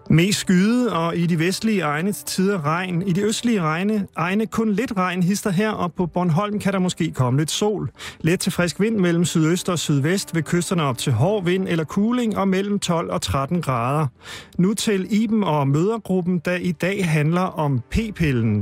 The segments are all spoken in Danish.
Mest skyde, og i de vestlige egne til tider regn. I de østlige egne kun lidt regn hister her, og på Bornholm kan der måske komme lidt sol. Let til frisk vind mellem sydøst og sydvest, ved kysterne op til hård vind eller kuling, og mellem 12 og 13 grader. Nu til Iben og mødergruppen, der i dag handler om p-pillen.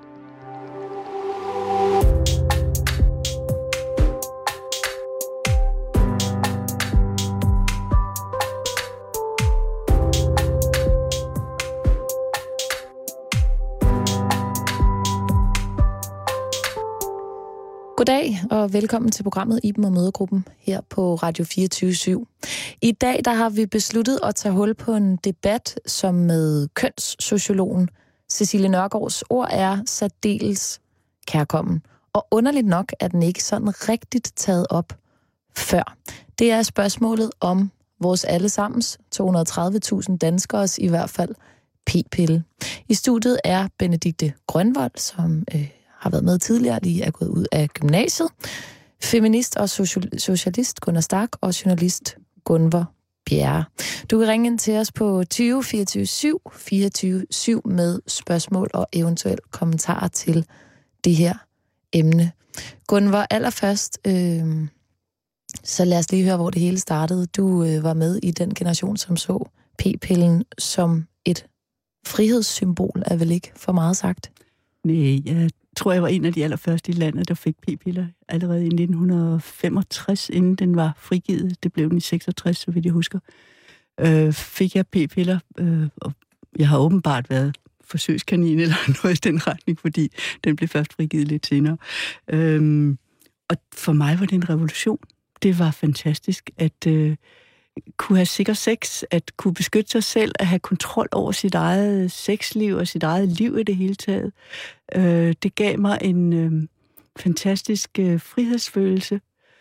Goddag og velkommen til programmet Iben og Mødergruppen her på Radio 24/7. I dag der har vi besluttet at tage hul på en debat, som med kønssociologen Cecilie Nørgaards ord er særdeles kærkommen. Og underligt nok er den ikke sådan rigtigt taget op før. Det er spørgsmålet om vores allesammens 230.000 danskers i hvert fald p-pille. I studiet er Benedikte Grønvold, som har været med tidligere, lige er gået ud af gymnasiet. Feminist og socialist Gunnar Stark og journalist Gunvor Bjerre. Du kan ringe ind til os på 20 24 7 24 med spørgsmål og eventuelt kommentarer til det her emne. Gunvor, allerførst, så lad os lige høre, hvor det hele startede. Du var med i den generation, som så p-pillen som et frihedssymbol, er vel ikke for meget sagt? Nej, jeg tror, jeg var en af de allerførste i landet, der fik p-piller allerede i 1965, inden den var frigivet. Det blev den i 66, så vidt jeg husker. Fik jeg p-piller, og jeg har åbenbart været forsøgskanin eller noget i den retning, fordi den blev først frigivet lidt senere. Og for mig var det en revolution. Det var fantastisk at kunne have sikker sex, at kunne beskytte sig selv, at have kontrol over sit eget sexliv og sit eget liv i det hele taget. Det gav mig en fantastisk frihedsfølelse.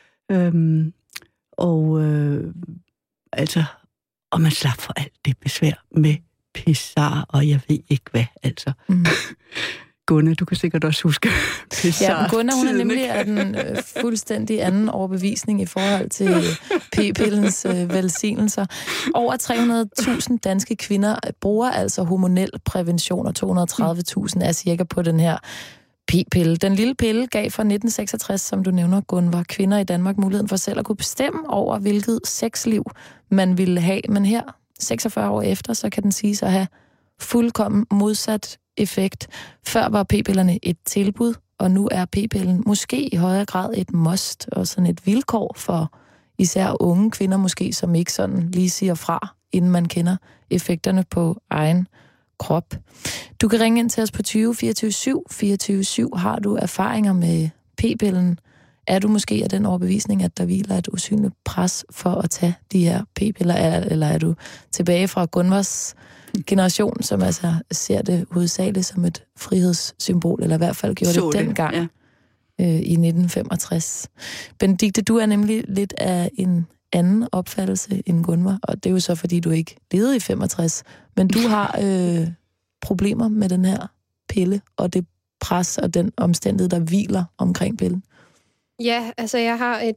Og man slap for alt det besvær med pissar, og jeg ved ikke hvad, altså. Gunnar, du kan sikkert også huske pissar. Ja, Gunnar, hun er nemlig af den fuldstændig anden overbevisning i forhold til p-pillens velsignelser. Over 300.000 danske kvinder bruger altså hormonel prævention, og 230.000 er cirka på den her p-pille. Den lille pille gav fra 1966, som du nævner, Gunvor, kvinder i Danmark muligheden for selv at kunne bestemme over, hvilket sexliv man ville have. Men her, 46 år efter, så kan den siges at have fuldkommen modsat effekt. Før var p-pillerne et tilbud, og nu er p-pillen måske i højere grad et must og sådan et vilkår for især unge kvinder måske, som ikke sådan lige siger fra, inden man kender effekterne på egen krop. Du kan ringe ind til os på 20 24 7 24 7. Har du erfaringer med p-pillen? Er du måske af den overbevisning, at der hviler et usynligt pres for at tage de her p-piller, eller er du tilbage fra Gunvors generation, som altså ser det hovedsageligt som et frihedssymbol, eller i hvert fald gjorde det dengang i 1965. Benedikte, du er nemlig lidt af en anden opfattelse end Gunvor, og det er jo så, fordi du ikke levede i 65, men du har problemer med den her pille, og det pres og den omstændighed, der hviler omkring pillen. Ja, altså jeg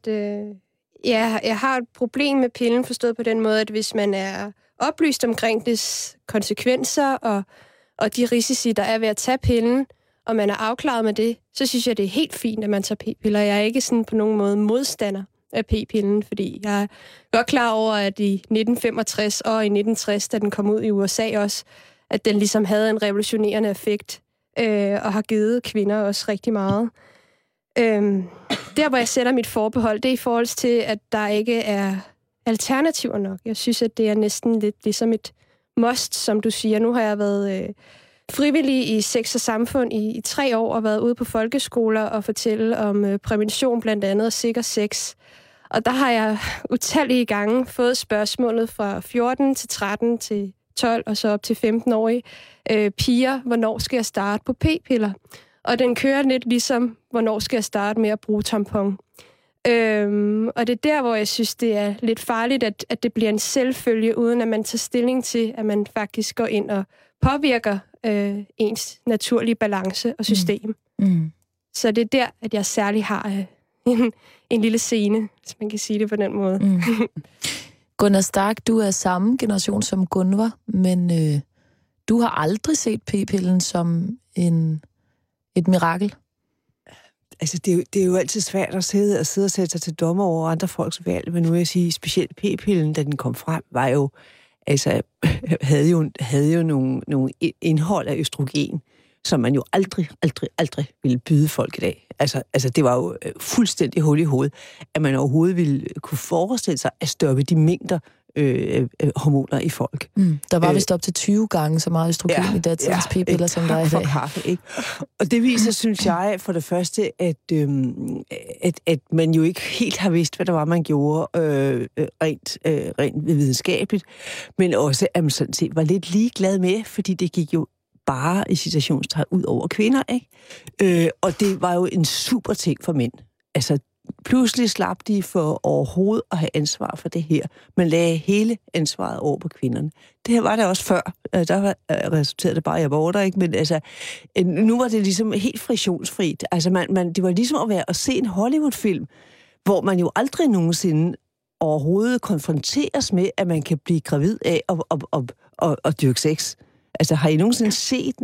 har et problem med pillen, forstået på den måde, at hvis man er oplyst omkring dets konsekvenser og de risici, der er ved at tage pillen, og man er afklaret med det, så synes jeg, det er helt fint, at man tager p-piller. Jeg er ikke sådan på nogen måde modstander af p-pillen, fordi jeg er godt klar over, at i 1965 og i 1960, da den kom ud i USA også, at den ligesom havde en revolutionerende effekt og har givet kvinder også rigtig meget. Der, hvor jeg sætter mit forbehold, det er i forhold til, at der ikke er alternativer nok. Jeg synes, at det er næsten lidt ligesom et must, som du siger. Nu har jeg været frivillig i Sex og Samfund i 3 år og været ude på folkeskoler og fortælle om prævention blandt andet og sikker sex. Og der har jeg utallige gange fået spørgsmålet fra 14 til 13 til 12 og så op til 15-årige piger, hvornår skal jeg starte på p-piller? Og den kører lidt ligesom, hvornår skal jeg starte med at bruge tampon? Og det er der, hvor jeg synes, det er lidt farligt, at det bliver en selvfølge, uden at man tager stilling til, at man faktisk går ind og påvirker ens naturlige balance og system. Så det er der, at jeg særlig har en lille scene, hvis man kan sige det på den måde. Gunnar Stark, du er samme generation som Gunvar, men du har aldrig set p-pillen som et mirakel. Altså, det er jo altid svært at sidde og sætte sig til dommer over andre folks valg, men nu vil jeg sige, specielt p-pillen, da den kom frem, var jo, altså, havde jo nogle indhold af østrogen, som man jo aldrig ville byde folk i dag. Altså det var jo fuldstændig hul i hovedet, at man overhovedet ville kunne forestille sig at stoppe de mængder hormoner i folk. Der var vist op til 20 gange så meget østrogen i datidens p-piller, som der er i dag. Kaffe, ikke? Og det viser, synes jeg, for det første, at man jo ikke helt har vidst, hvad der var, man gjorde rent videnskabeligt, men også, at man sådan set var lidt ligeglad med, fordi det gik jo bare i citationstegn ud over kvinder, ikke? Og det var jo en super ting for mænd. Altså, pludselig slap de for overhovedet at have ansvar for det her. Man lagde hele ansvaret over på kvinderne. Det her var det også før. Der resulterede det bare i aborter, ikke? Men altså, nu var det ligesom helt friktionsfrit. Altså, det var ligesom at se en Hollywood-film, hvor man jo aldrig nogensinde overhovedet konfronteres med, at man kan blive gravid af at dyrke sex. Altså, har I nogensinde set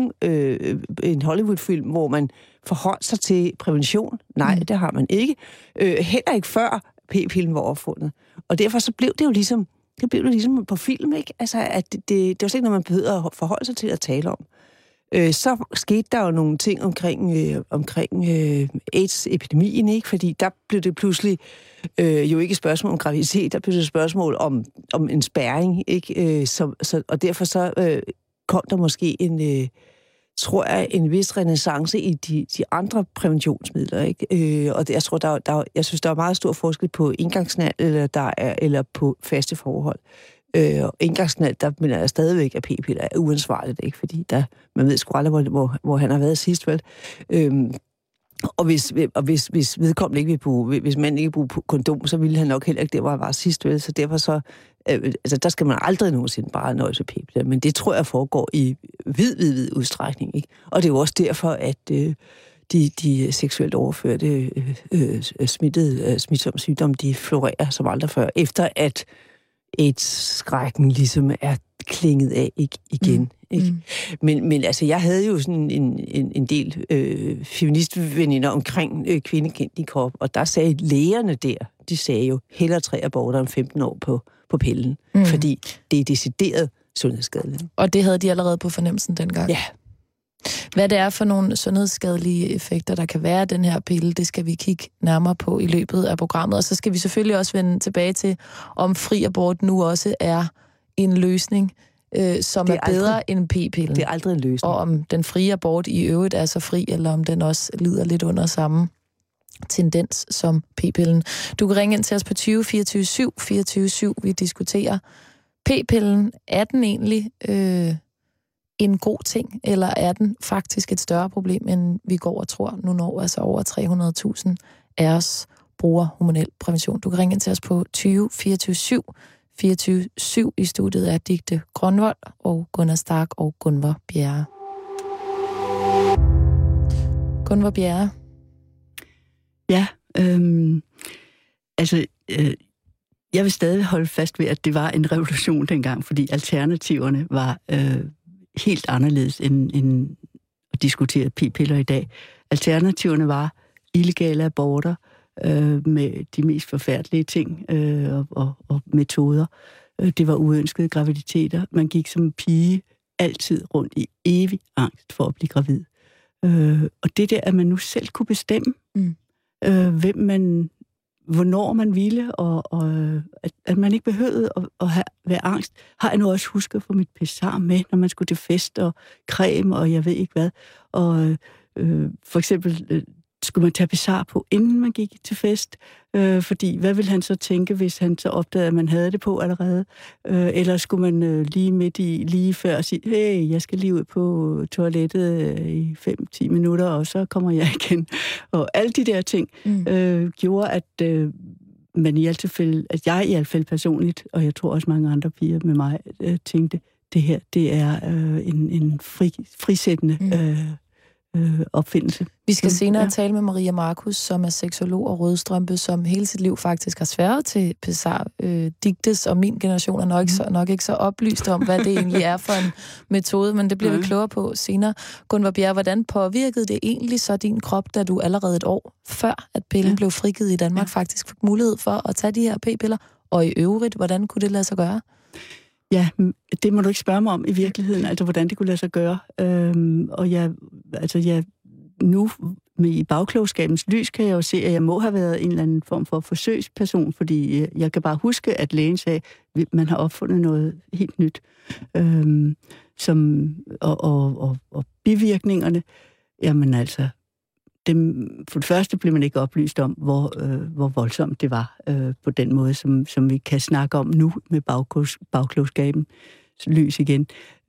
en Hollywood-film, hvor man forholdt sig til prævention? Nej, det har man ikke. Heller ikke før p-pillen var opfundet. Og derfor så blev det jo ligesom på film, ikke? Altså, at det var slet ikke noget, man behøvede at forholde sig til at tale om. Så skete der jo nogle ting omkring AIDS-epidemien, ikke? Fordi der blev det pludselig jo ikke et spørgsmål om graviditet, der blev det et spørgsmål om en spærring, ikke? Og derfor så kom der måske en vis renæssance i de andre præventionsmidler, ikke? Og jeg tror, jeg synes, der er meget stor forskel på engangsnat eller på faste forhold. Engangsnat, der mener jeg stadigvæk, at p-piller er uansvarligt, ikke? Fordi man ved sgu aldrig, hvor han har været sidst, vel? Og hvis vedkommende ikke vil bruge, hvis man ikke vil bruge kondom, så ville han nok heller ikke, det var sidst, vel? Så derfor så, altså der skal man aldrig nogensinde bare nøjes med p-piller, men det tror jeg foregår i vid udstrækning, ikke? Og det er jo også derfor, at de seksuelt overførte smitsomme sygdomme, de florerer som aldrig før, efter at AIDS-skrækken ligesom er klinget af igen. Ikke? Men altså, jeg havde jo sådan en del feministveninder omkring kvindekendelig krop, og der sagde lægerne de sagde jo, hellere 3 aborter end 15 år på pillen, fordi det er decideret sundhedsskadeligt. Og det havde de allerede på fornemmelsen dengang? Ja. Hvad det er for nogle sundhedsskadelige effekter, der kan være af den her pille, det skal vi kigge nærmere på i løbet af programmet. Og så skal vi selvfølgelig også vende tilbage til, om fri abort nu også er en løsning, som er bedre end p-pillen. Det er aldrig en løsning. Og om den frie abort i øvrigt er så fri, eller om den også lider lidt under samme tendens som p-pillen. Du kan ringe ind til os på 20 24 7 24 7. Vi diskuterer p-pillen. Er den egentlig en god ting, eller er den faktisk et større problem, end vi går og tror nu, når altså over 300.000 af os bruger hormonel prævention? Du kan ringe ind til os på 20 24 7 24 7. I studiet er Dicte Grønvold og Gunnar Stark og Gunvar Bjerre. Gunvar Bjerre. Ja, jeg vil stadig holde fast ved, at det var en revolution dengang, fordi alternativerne var helt anderledes end at diskutere p-piller i dag. Alternativerne var illegale aborter med de mest forfærdelige ting og metoder. Det var uønskede graviditeter. Man gik som pige altid rundt i evig angst for at blive gravid. Og det der, at man nu selv kunne bestemme, hvornår man ville, og at man ikke behøvede at være angst, har jeg nu også husket for mit pessar med, når man skulle til fest og creme, og jeg ved ikke hvad. Og for eksempel skulle man tage pessar på, inden man gik til fest, fordi hvad ville han så tænke, hvis han så opdagede, at man havde det på allerede? Eller skulle man lige før sige, hey, jeg skal lige ud på toilettet i 5-10 minutter, og så kommer jeg igen. Og alle de der ting gjorde, at man i alt tilfælde, at jeg i hvert fald personligt, og jeg tror også mange andre piger med mig, tænkte, det her, det er en frisættende opfindelse. Vi skal senere tale med Maria Markus, som er seksolog og rødstrømpe, som hele sit liv faktisk har sværget til Pessar. Digtes og min generation er nok ikke så oplyst om, hvad det egentlig er for en metode, men det bliver vi klogere på senere. Gunvor Bjerre, hvordan påvirkede det egentlig så din krop, da du allerede et år før, at pillen blev frigivet i Danmark, faktisk fik mulighed for at tage de her p-piller? Og i øvrigt, hvordan kunne det lade sig gøre? Ja, det må du ikke spørge mig om i virkeligheden, altså hvordan det kunne lade sig gøre. Og nu i bagklogskabens lys kan jeg jo se, at jeg må have været en eller anden form for forsøgsperson, fordi jeg kan bare huske, at lægen sagde, at man har opfundet noget helt nyt. Og bivirkningerne, jamen altså, for det første blev man ikke oplyst om, hvor voldsomt det var på den måde, som vi kan snakke om nu med bagklogskaben lys igen.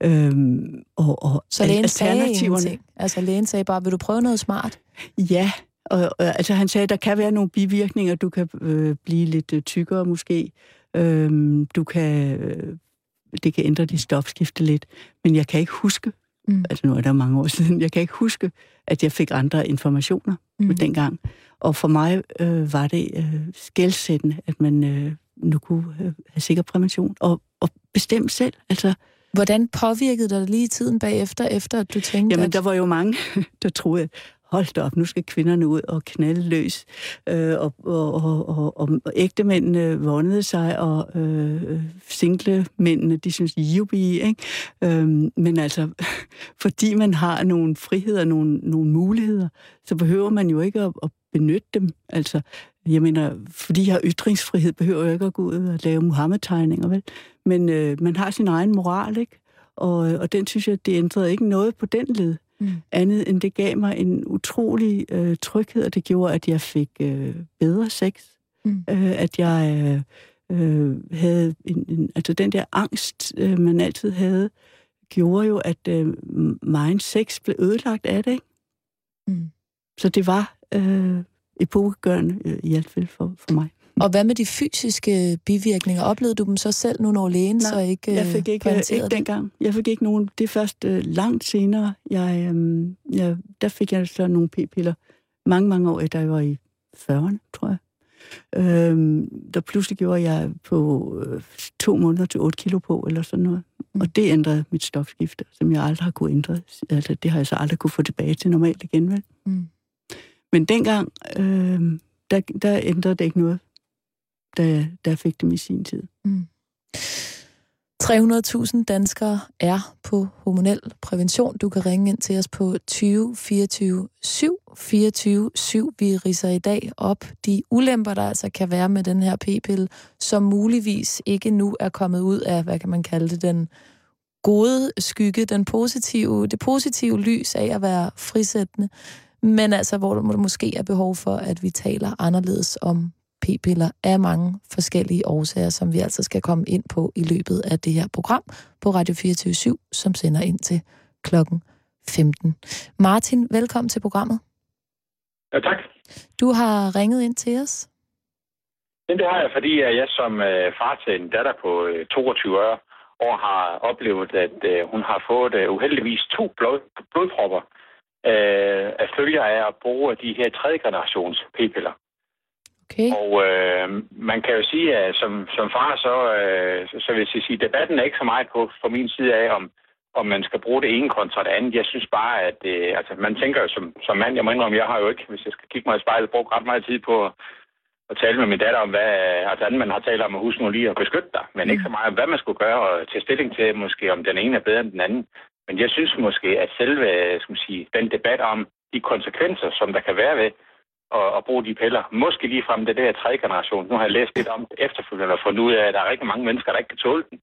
Så lægen sagde ingenting? Altså lægen sagde bare, vil du prøve noget smart? Ja, altså han sagde, der kan være nogle bivirkninger. Du kan blive lidt tykkere måske. Det kan ændre dit stofskifte lidt. Men jeg kan ikke huske, altså nu er der mange år siden, jeg kan ikke huske, at jeg fik andre informationer dengang. Og for mig var det skelsættende, at man nu kunne have sikker prævention og bestemme selv. Altså, hvordan påvirkede dig lige tiden bagefter, efter at du tænkte? Jamen, der var jo mange, der troede, hold da op, nu skal kvinderne ud og knalde løs. Og ægtemændene vondede sig, og single mændene, de synes, jubi, ikke? Men altså, fordi man har nogle friheder, nogle muligheder, så behøver man jo ikke at benytte dem. Altså, jeg mener, fordi jeg har ytringsfrihed, behøver jeg ikke at gå ud og lave Muhammed-tegninger, vel? Men man har sin egen moral, ikke? Og den synes jeg, det ændrede ikke noget på den led. Andet end det gav mig en utrolig tryghed, og det gjorde, at jeg fik bedre sex. At jeg havde altså den der angst, man altid havde, gjorde jo, at min sex blev ødelagt af det, ikke? Så det var epokegørende i hvert fald for mig. Og hvad med de fysiske bivirkninger? Oplevede du dem så selv nu, når lægen så ikke jeg fik ikke dengang. Jeg fik ikke nogen. Det er først langt senere. Der fik jeg så nogle p-piller mange år efter, jeg var i 40'erne, tror jeg. Der pludselig gjorde jeg på 2 måneder til 8 kilo på, eller sådan noget. Og det ændrede mit stofskifte, som jeg aldrig har kunne ændre. Altså, det har jeg så aldrig kunne få tilbage til normalt igen, vel? Men dengang, der ændrede det ikke noget, da jeg fik dem i sin tid. 300.000 danskere er på hormonel prævention. Du kan ringe ind til os på 20 24 7 24 7. Vi ridser i dag op de ulemper, der altså kan være med den her p-pille, som muligvis ikke nu er kommet ud af, hvad kan man kalde det, den gode skygge, det positive lys af at være frisættende, men altså hvor der måske er behov for, at vi taler anderledes om p-piller af mange forskellige årsager, som vi altså skal komme ind på i løbet af det her program på Radio 24/7, som sender ind til klokken 15. Martin, velkommen til programmet. Ja, tak. Du har ringet ind til os. Det har jeg, fordi jeg som far til en datter på 22 år har oplevet, at hun har fået uheldigvis 2 blodpropper af følger af at bruge de her 3. generations p-piller. Okay. Og man kan jo sige, at som far, så vil jeg sige, debatten er ikke så meget på fra min side af, om man skal bruge det ene kontra det andet. Jeg synes bare, at altså, man tænker jo som mand, jeg må indrømme, jeg har jo ikke, hvis jeg skal kigge mig i spejlet, brugt ret meget tid på at tale med min datter om, hvad altså, man har talt om, at huske nu lige at beskytte dig, men ikke så meget om, hvad man skulle gøre, og tage stilling til, måske om den ene er bedre end den anden. Men jeg synes måske, at selve den debat om de konsekvenser, som der kan være ved at bruge de piller, måske lige frem det der 3. generation. Nu har jeg læst lidt om det efterfølgende og fundet ud af, at der er rigtig mange mennesker, der ikke kan tåle den.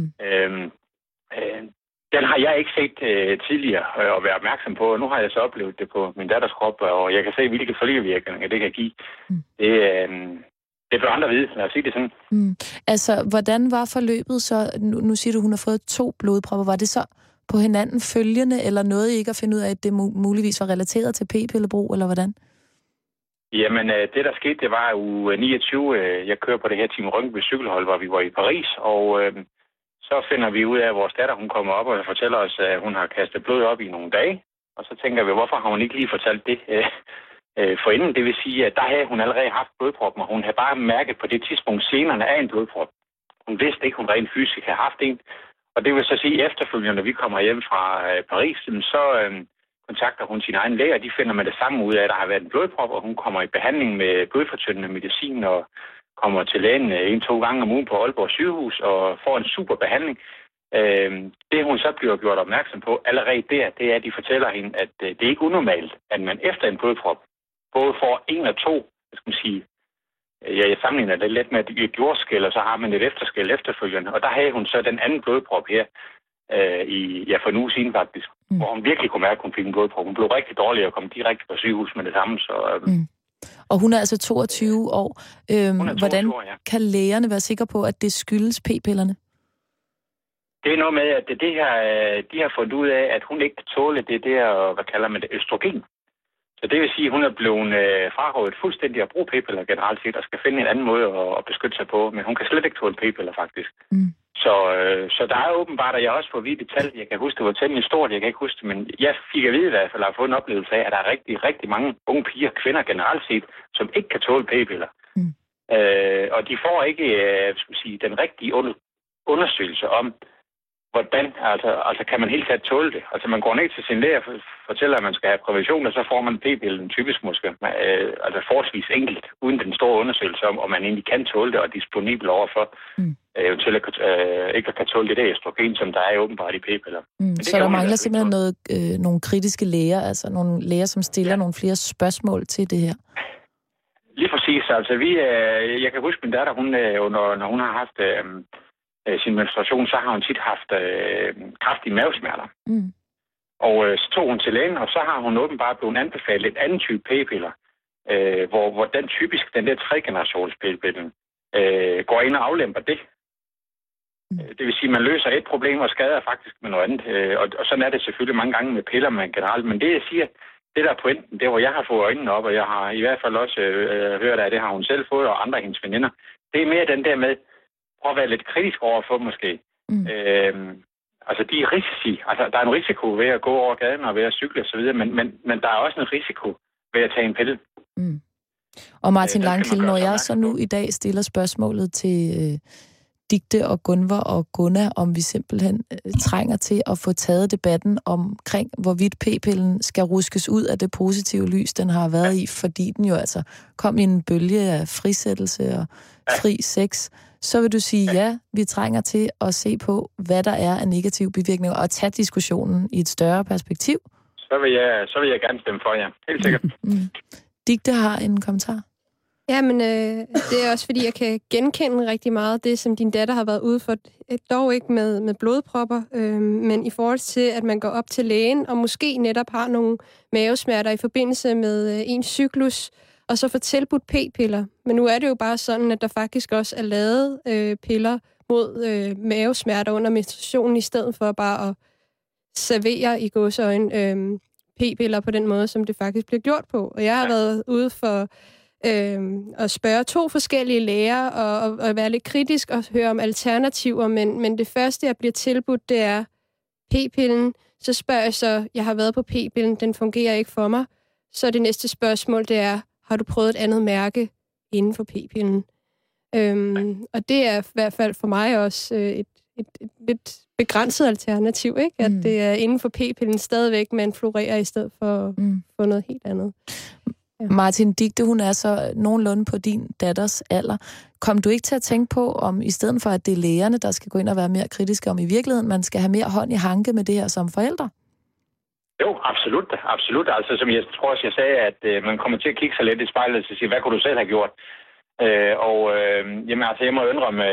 Den har jeg ikke set tidligere at være opmærksom på, og nu har jeg så oplevet det på min datters krop, og jeg kan se, hvilke følgevirkninger det kan give. Det bør andre vide, lad os sige det sådan. Altså, hvordan var forløbet så? Nu siger du, hun har fået 2 blodpropper. Var det så på hinanden følgende, eller noget I ikke at finde ud af, at det muligvis var relateret til p-pillebrug, eller hvordan? Jamen, det der skete, det var uge 29. Jeg kører på det her Team Rynkeby cykelhold, hvor vi var i Paris, og så finder vi ud af, at vores datter, hun kommer op og fortæller os, at hun har kastet blod op i nogle dage. Og så tænker vi, hvorfor har hun ikke lige fortalt det forinden? Det vil sige, at der havde hun allerede haft blodproppen, og hun havde bare mærket på det tidspunkt senere af en blodprop. Hun vidste ikke, hun rent fysisk havde haft en. Og det vil så sige, at efterfølgende, når vi kommer hjem fra Paris, så kontakter hun sin egen læge, og de finder med det samme ud af, at der har været en blodprop, og hun kommer i behandling med blodfortyndende medicin og kommer til lægen 1-2 gange om ugen på Aalborg sygehus og får en super behandling. Det, hun så bliver gjort opmærksom på allerede der, det er, at de fortæller hende, at det er ikke unormalt, at man efter en blodprop både får 1 og 2, jeg sammenligner det lidt med et jordskæl, og så har man et efterskæl efterfølgende. Og der havde hun så den anden blodprop her, for en uge siden faktisk, hvor hun virkelig kunne mærke, at hun fik en blodprop. Hun blev rigtig dårlig og kom direkte på sygehus med det samme. Så, Og hun er altså 22 år. 22 hvordan år, ja. kan lægerne være sikre på, at det skyldes p-pillerne? Det er noget med, at de har fundet ud af, at hun ikke kan tåle det der, hvad kalder man det, østrogen. Så det vil sige, at hun er blevet frarådet fuldstændig at bruge p-piller generelt set, og skal finde en anden måde at beskytte sig på. Men hun kan slet ikke tåle p-piller, faktisk. Så der er åbenbart, at jeg også får at vide detaljer. Jeg kan huske, det var temmelig stort, jeg kan ikke huske det, men jeg fik at vide i hvert fald, at jeg har fået en oplevelse af, at der er rigtig, rigtig mange unge piger, kvinder generelt set, som ikke kan tåle p-piller. Og de får ikke den rigtige undersøgelse om, hvordan, altså kan man helt taget tåle det? Altså man går ned til sin læge og fortæller, at man skal have prævention, og så får man p-pillen typisk måske, forholdsvis enkelt, uden den store undersøgelse om man egentlig kan tåle det og er disponibel overfor eventuelt ikke kan tåle det der østrogen, som der er åbenbart i p-piller. Så der mangler simpelthen nogle kritiske læger, altså nogle læger, som stiller nogle flere spørgsmål til det her? Lige præcis. Altså jeg kan huske min datter, når hun har haft sin menstruation, så har hun tit haft kraftige mavesmerter. Og så tog hun til lægen, og så har hun åbenbart blevet anbefalet et andet type p-piller, hvor den der 3-generations p-pillen går ind og aflemper det. Det vil sige, at man løser et problem og skader faktisk med noget andet. Og sådan er det selvfølgelig mange gange med piller, men generelt. Men det, jeg siger, det der er pointen, det hvor jeg har fået øjnene op, og jeg har i hvert fald også hørt af det, har hun selv fået, og andre af hendes veninder. Det er mere den der med, prøv at være lidt kritisk overfor måske. De er risici. Altså, der er en risiko ved at gå over gaden og ved at cykle osv., men der er også en risiko ved at tage en pille. Og Martin Langkilde, når jeg så nu i dag stiller spørgsmålet til Dicte og Gunvor og Gunnar, om vi simpelthen trænger til at få taget debatten omkring, hvorvidt p-pillen skal ruskes ud af det positive lys, den har været i, fordi den jo altså kom i en bølge af frisættelse og fri sex, så vil du sige, ja, vi trænger til at se på, hvad der er af negative bivirkninger, og tage diskussionen i et større perspektiv. Så vil jeg gerne stemme for jer. Helt sikkert. Dicte har en kommentar. Ja, men det er også, fordi jeg kan genkende rigtig meget det, som din datter har været ude for. Dog ikke med blodpropper, men i forhold til, at man går op til lægen, og måske netop har nogle mavesmerter i forbindelse med en cyklus, og så får tilbudt p-piller. Men nu er det jo bare sådan, at der faktisk også er lavet piller mod mavesmerter under menstruationen, i stedet for bare at servere i gåseøjne p-piller på den måde, som det faktisk bliver gjort på. Og jeg har været ude for at spørge 2 forskellige læger og være lidt kritisk og høre om alternativer, men det første, jeg bliver tilbudt, det er p-pillen. Så spørger jeg så, jeg har været på p-pillen, den fungerer ikke for mig. Så det næste spørgsmål, det er, har du prøvet et andet mærke inden for p-pillen? Og det er i hvert fald for mig også et lidt begrænset alternativ, ikke? At det er inden for p-pillen stadigvæk, man florerer i stedet for noget helt andet. Ja. Martin Dicte, hun er så nogenlunde på din datters alder. Kom du ikke til at tænke på, om i stedet for, at det er lægerne, der skal gå ind og være mere kritiske, om i virkeligheden, man skal have mere hånd i hanke med det her som forældre? Jo, absolut. Absolut. Altså, som jeg tror også, jeg sagde, at man kommer til at kigge sig lidt i spejlet og sige, hvad kunne du selv have gjort? Jeg må indrømme,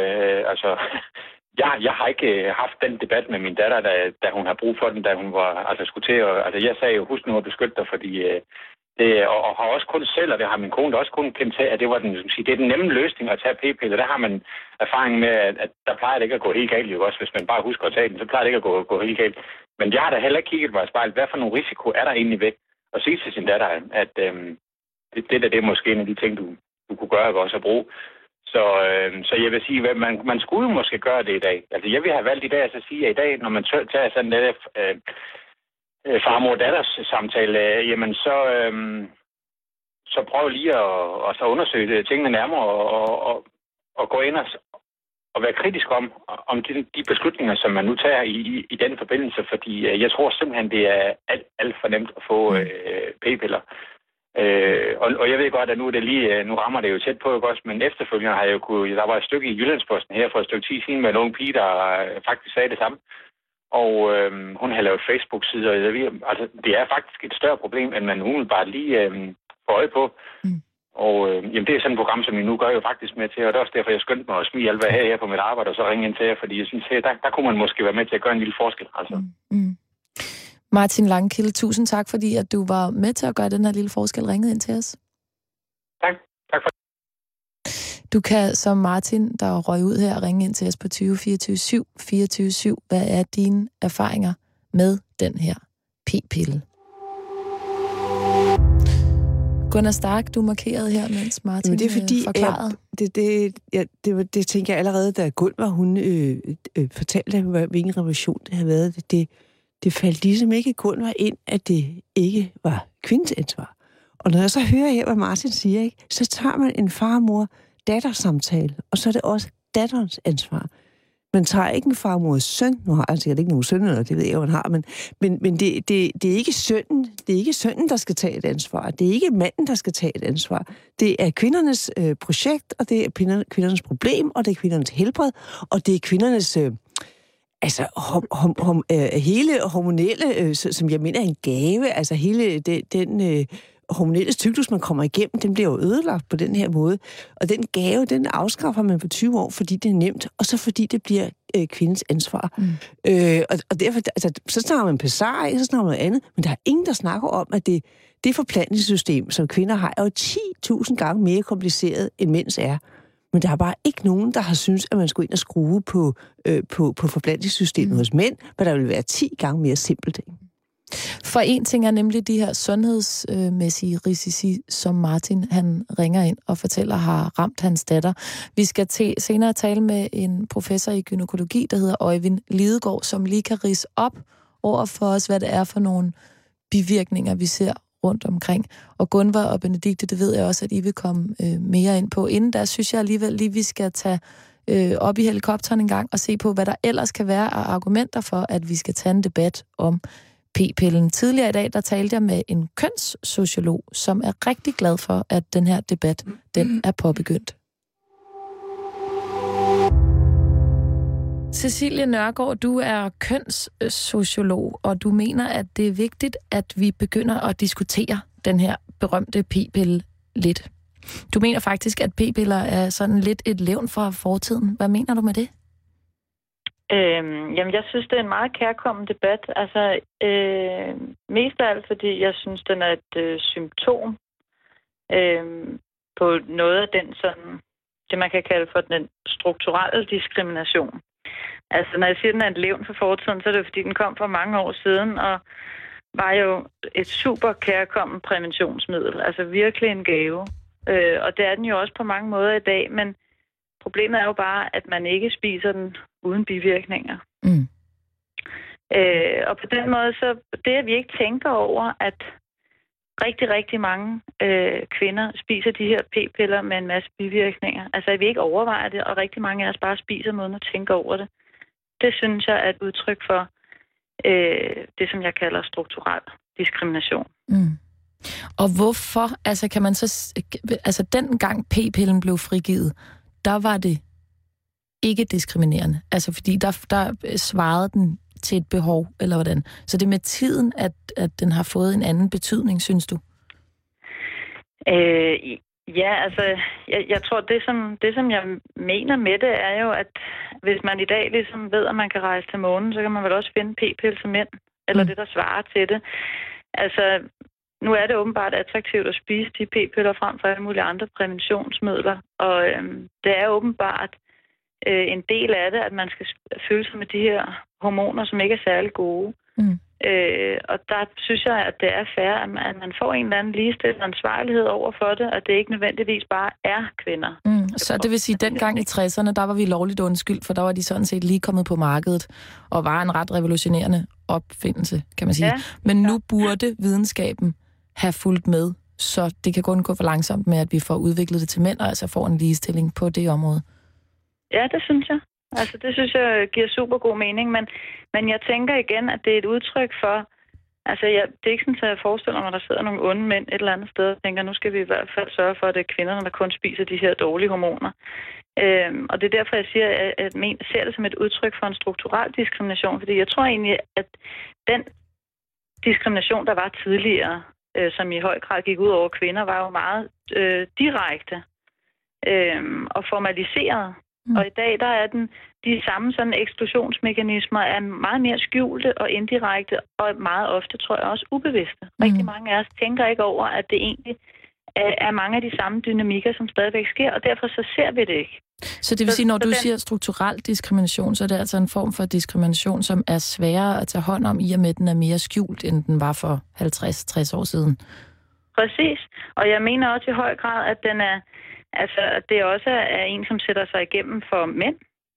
jeg har ikke haft den debat med min datter, da hun har brug for den, da hun var, skulle til at, jeg sagde jo, husk nu at beskytte dig, fordi og har også kun selv, og det har min kone også kun kendt til, at det var det er den nemme løsning at tage p-piller. Der har man erfaring med, at der plejer det ikke at gå helt galt, jo også. Hvis man bare husker at tage den, så plejer det ikke at gå helt galt. Men jeg har da heller ikke kigget mig i spejlet, hvad for nogle risiko er der egentlig ved at sige til sin datter, at det er måske en af de ting, du kunne gøre også at bruge. Så jeg vil sige, at man skulle måske gøre det i dag. Altså jeg vil have valgt i dag at sige, at i dag, når man tager sådan far-mor-datters samtale, jamen så prøv lige at så undersøge tingene nærmere og gå ind og være kritisk om de beslutninger, som man nu tager i den forbindelse, fordi jeg tror simpelthen, det er alt for nemt at få p-piller. Og jeg ved godt, at nu rammer det jo tæt på, også, men efterfølgende har jeg jo der var et stykke i Jyllandsposten her for et stykke tid siden med en ung pige, der faktisk sagde det samme. Og hun har lavet Facebook-sider. Altså, det er faktisk et større problem, end man umiddelbart lige får øje på. Og det er sådan et program, som I nu gør jo faktisk med til, og det er også derfor, jeg skyndte mig at smige alt, hvad jeg her på mit arbejde, og så ringe ind til jer, fordi jeg synes, der kunne man måske være med til at gøre en lille forskel. Altså. Martin Langkilde, tusind tak, fordi at du var med til at gøre den her lille forskel, ringet ind til os. Tak for det. Du kan som Martin, der røg ud her, ringe ind til os på 20 24 24 Hvad er dine erfaringer med den her p-pille? Gunnar Stark, du markerede her, mens Martin det er fordi, forklarede. Det tænker jeg allerede, da Gunvar, hun fortalte, hvilken revolution det havde været. Det faldt ligesom ikke Gunvar ind, at det ikke var kvindens ansvar. Og når jeg så hører her, hvad Martin siger, ikke, så tager man en far-mor-datter-samtale, og så er det også datterens ansvar. Man tager ikke en far-mors søn, nu har jeg sikkert ikke nogen søn, eller det ved jeg, hvad han har, men det er ikke sønnen, der skal tage et ansvar. Det er ikke manden, der skal tage et ansvar. Det er kvindernes projekt, og det er kvindernes problem, og det er kvindernes helbred, og det er kvindernes hele hormonelle, som jeg mener er en gave, altså hele den hormonelle cyklus, man kommer igennem, den bliver jo ødelagt på den her måde. Og den gave, den afskaffer man på 20 år, fordi det er nemt, og så fordi det bliver kvindens ansvar. Og derfor, så snakker man pesar, så snakker man noget andet, men der er ingen, der snakker om, at det forplantningssystem, som kvinder har, er jo 10.000 gange mere kompliceret, end mænds er. Men der er bare ikke nogen, der har syntes, at man skulle ind og skrue på forplantningssystemet hos mænd, hvad der vil være 10 gange mere simpelt. For en ting er nemlig de her sundhedsmæssige risici, som Martin han ringer ind og fortæller har ramt hans datter. Vi skal senere tale med en professor i gynækologi, der hedder Øjvind Lidegaard, som lige kan ridse op over for os, hvad det er for nogle bivirkninger, vi ser rundt omkring. Og Gunvar og Benedikte, det ved jeg også, at I vil komme mere ind på. Inden der synes jeg alligevel lige, vi skal tage op i helikopteren en gang og se på, hvad der ellers kan være af argumenter for, at vi skal tage en debat om p-pillen. Tidligere i dag, der talte jeg med en kønssociolog, som er rigtig glad for, at den her debat, den er påbegyndt. Cecilie Nørgaard, du er kønssociolog, og du mener, at det er vigtigt, at vi begynder at diskutere den her berømte p-pille lidt. Du mener faktisk, at p-piller er sådan lidt et levn fra fortiden. Hvad mener du med det? Jamen, jeg synes, det er en meget kærkommen debat. Altså, mest af alt, fordi jeg synes, den er et symptom på noget af den sådan, det man kan kalde for den strukturelle diskrimination. Altså, når jeg siger, den er et levn for fortiden, så er det fordi, den kom for mange år siden, og var jo et super kærkommen præventionsmiddel. Altså virkelig en gave. Og det er den jo også på mange måder i dag, men problemet er jo bare, at man ikke spiser den uden bivirkninger. Og på den måde, så det, at vi ikke tænker over, at rigtig, rigtig mange kvinder spiser de her p-piller med en masse bivirkninger. Altså, at vi ikke overvejer det, og rigtig mange af os bare spiser uden at tænke over det. Det synes jeg er et udtryk for det, som jeg kalder strukturel diskrimination. Og hvorfor, altså kan man så, altså dengang p-pillen blev frigivet, der var det ikke diskriminerende. Altså fordi der svarede den til et behov, eller hvordan. Så det er med tiden, at den har fået en anden betydning, synes du? Ja, altså, jeg tror, det som jeg mener med det, er jo, at hvis man i dag ligesom ved, at man kan rejse til månen, så kan man vel også finde p-pille til mænd, eller det, der svarer til det. Altså, nu er det åbenbart attraktivt at spise de p-piller frem for alle mulige andre præventionsmidler, og det er åbenbart en del af det, at man skal føle sig med de her hormoner, som ikke er særlig gode. Og der synes jeg, at det er fair, at man får en eller anden ligestillet ansvarlighed over for det, og det ikke nødvendigvis bare er kvinder, Så det vil sige, at dengang i 60'erne, der var vi lovligt undskyldt, for der var de sådan set lige kommet på markedet, og var en ret revolutionerende opfindelse, kan man sige. Ja, men nu burde videnskaben have fulgt med, så det kan kun gå for langsomt med, at vi får udviklet det til mænd, og altså får en ligestilling på det område. Ja, det synes jeg. Altså, det synes jeg giver super god mening, men jeg tænker igen, at det er et udtryk for, altså, det er ikke sådan, at jeg forestiller mig, at der sidder nogle onde mænd et eller andet sted og tænker, nu skal vi i hvert fald sørge for, at det er kvinderne, der kun spiser de her dårlige hormoner. Og det er derfor, jeg siger, at jeg ser det som et udtryk for en strukturel diskrimination, fordi jeg tror egentlig, at den diskrimination, der var tidligere, som i høj grad gik ud over kvinder, var jo meget direkte og formaliseret. Og i dag, der er de samme sådan eksklusionsmekanismer er meget mere skjulte og indirekte, og meget ofte, tror jeg, også ubevidste. Rigtig mange af os tænker ikke over, at det egentlig er mange af de samme dynamikker, som stadigvæk sker, og derfor så ser vi det ikke. Så det vil sige, når du siger strukturel diskrimination, så er det altså en form for diskrimination, som er sværere at tage hånd om, i og med, at den er mere skjult, end den var for 50-60 år siden. Præcis. Og jeg mener også i høj grad, at den er, altså, at det også er en, som sætter sig igennem for mænd.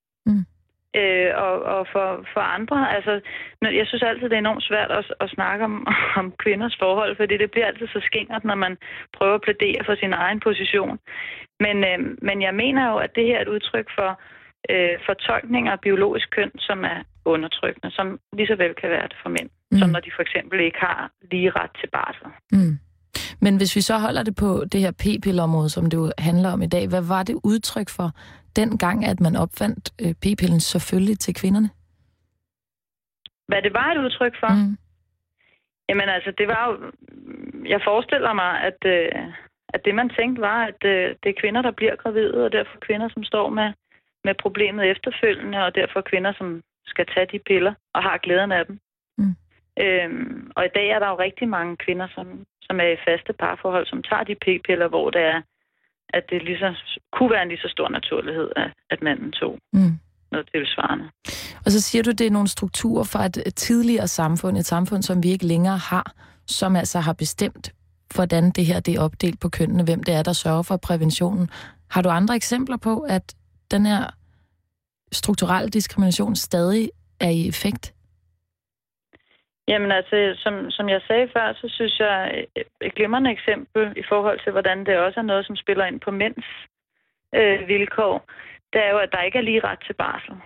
Og for andre. Altså, jeg synes altid, det er enormt svært at snakke om kvinders forhold, fordi det bliver altid så skingert, når man prøver at plædere for sin egen position. Men jeg mener jo, at det her er et udtryk for fortolkninger af biologisk køn, som er undertrykkende, som lige så vel kan være det for mænd, som når de for eksempel ikke har lige ret til barsel. Men hvis vi så holder det på det her p-pilleområde, som det jo handler om i dag, hvad var det udtryk for dengang, at man opfandt p-pillen selvfølgelig til kvinderne? Hvad det var et udtryk for? Jamen altså, det var jo... Jeg forestiller mig, at det man tænkte var, at det er kvinder, der bliver gravide, og derfor kvinder, som står med problemet efterfølgende, og derfor kvinder, som skal tage de piller og har glæden af dem. Og i dag er der jo rigtig mange kvinder, som er i faste parforhold, som tager de p-piller, hvor det er, at det kunne være en lige så stor naturlighed, at manden tog noget tilsvarende. Og så siger du, det er nogle strukturer fra et tidligere samfund, et samfund, som vi ikke længere har, som altså har bestemt, hvordan det her det er opdelt på kønnene, hvem det er, der sørger for præventionen. Har du andre eksempler på, at den her strukturelle diskrimination stadig er i effekt? Jamen altså, som jeg sagde før, så synes jeg et glimrende eksempel i forhold til, hvordan det også er noget, som spiller ind på mænds vilkår, det er jo, at der ikke er lige ret til barsel.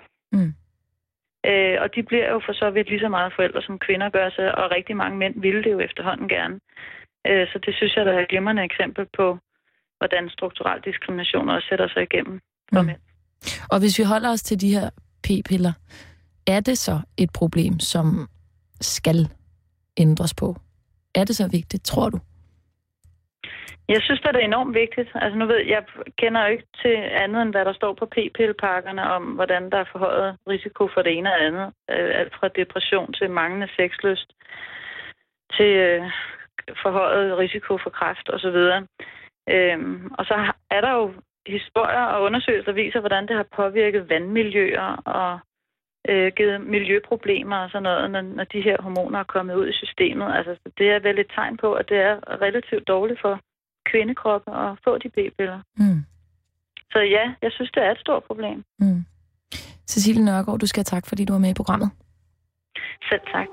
Og de bliver jo for så vidt lige så meget forældre, som kvinder gør sig, og rigtig mange mænd ville det jo efterhånden gerne. Så det synes jeg, der er et glimrende eksempel på, hvordan strukturel diskrimination også sætter sig igennem for mænd. Og hvis vi holder os til de her p-piller, er det så et problem, som skal ændres på? Er det så vigtigt, tror du? Jeg synes, det er enormt vigtigt. Altså nu jeg kender jo ikke til andet, end hvad der står på p-pillepakkerne om, hvordan der er forhøjet risiko for det ene og andet. Alt fra depression til manglende sexlyst, til forhøjet risiko for kræft osv. Og så er der jo historier og undersøgelser, der viser, hvordan det har påvirket vandmiljøer og givet miljøproblemer og sådan noget, når de her hormoner er kommet ud i systemet. Altså, det er vel et tegn på, at det er relativt dårligt for kvindekroppen at få de p-piller. Så ja, jeg synes, det er et stort problem. Cecilie Nørgaard, du skal have tak, fordi du var med i programmet. Selv tak.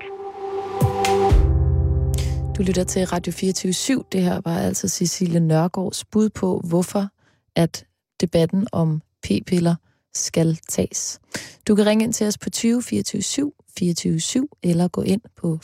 Du lytter til Radio 24/7. Det her var altså Cecilie Nørgaards bud på, hvorfor at debatten om p-piller skal tages. Du kan ringe ind til os på 20 24 7 24/7 eller gå ind på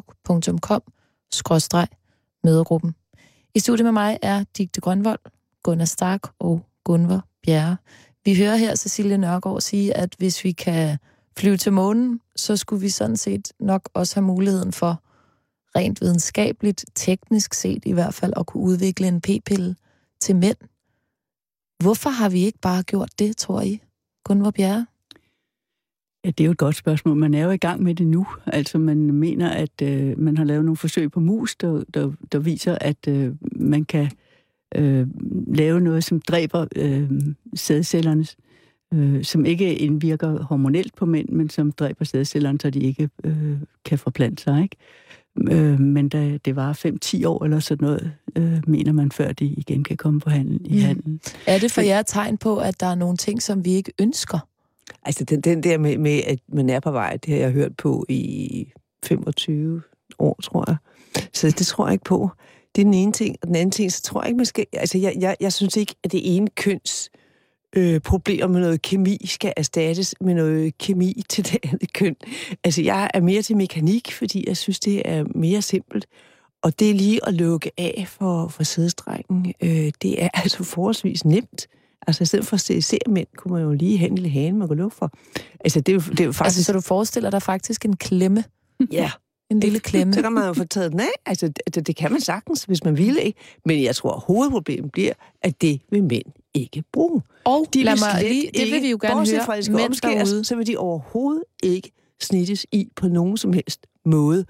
facebook.com/mødergruppen. I studiet med mig er Dicte Grønvold, Gunnar Stark og Gunvor Bjerre. Vi hører her Cecilie Nørgaard sige, at hvis vi kan flyve til månen, så skulle vi sådan set nok også have muligheden for rent videnskabeligt, teknisk set i hvert fald, at kunne udvikle en p-pille til mænd. Hvorfor har vi ikke bare gjort det, tror I? Gunvor Bjerre? Ja, det er jo et godt spørgsmål. Man er jo i gang med det nu. Altså, man mener, at man har lavet nogle forsøg på mus, der viser, at man kan lave noget, som dræber sædcellerne, som ikke indvirker hormonelt på mænd, men som dræber sædcellerne, så de ikke kan forplante sig, ikke? Men da det var 5-10 år eller sådan noget, mener man, før de igen kan komme på handel. Er det for jer et tegn på, at der er nogle ting, som vi ikke ønsker? Altså den der med, at man er på vej, det har jeg hørt på i 25 år, tror jeg. Så det tror jeg ikke på. Det er den ene ting. Og den anden ting, så tror jeg ikke, man skal... Altså jeg synes ikke, at det ene køns problemer med noget kemi skal erstattes med noget kemi til det andet køn. Altså, jeg er mere til mekanik, fordi jeg synes, det er mere simpelt. Og det er lige at lukke af for sædestrengen. Det er altså forholdsvis nemt. Altså, i stedet for CSC-mænd, kunne man jo lige have en lille hane, man kunne lukke for. Altså, det er jo faktisk... Altså, så du forestiller dig faktisk en klemme? Ja. En lille klemme. Så kan man jo få taget den af. Altså, det kan man sagtens, hvis man ville, ikke? Men jeg tror, hovedproblemet bliver, at det vil mænd ikke bruge. Og det vil vi jo gerne høre, mænd derude. Så vil de overhovedet ikke snittes i på nogen som helst måde.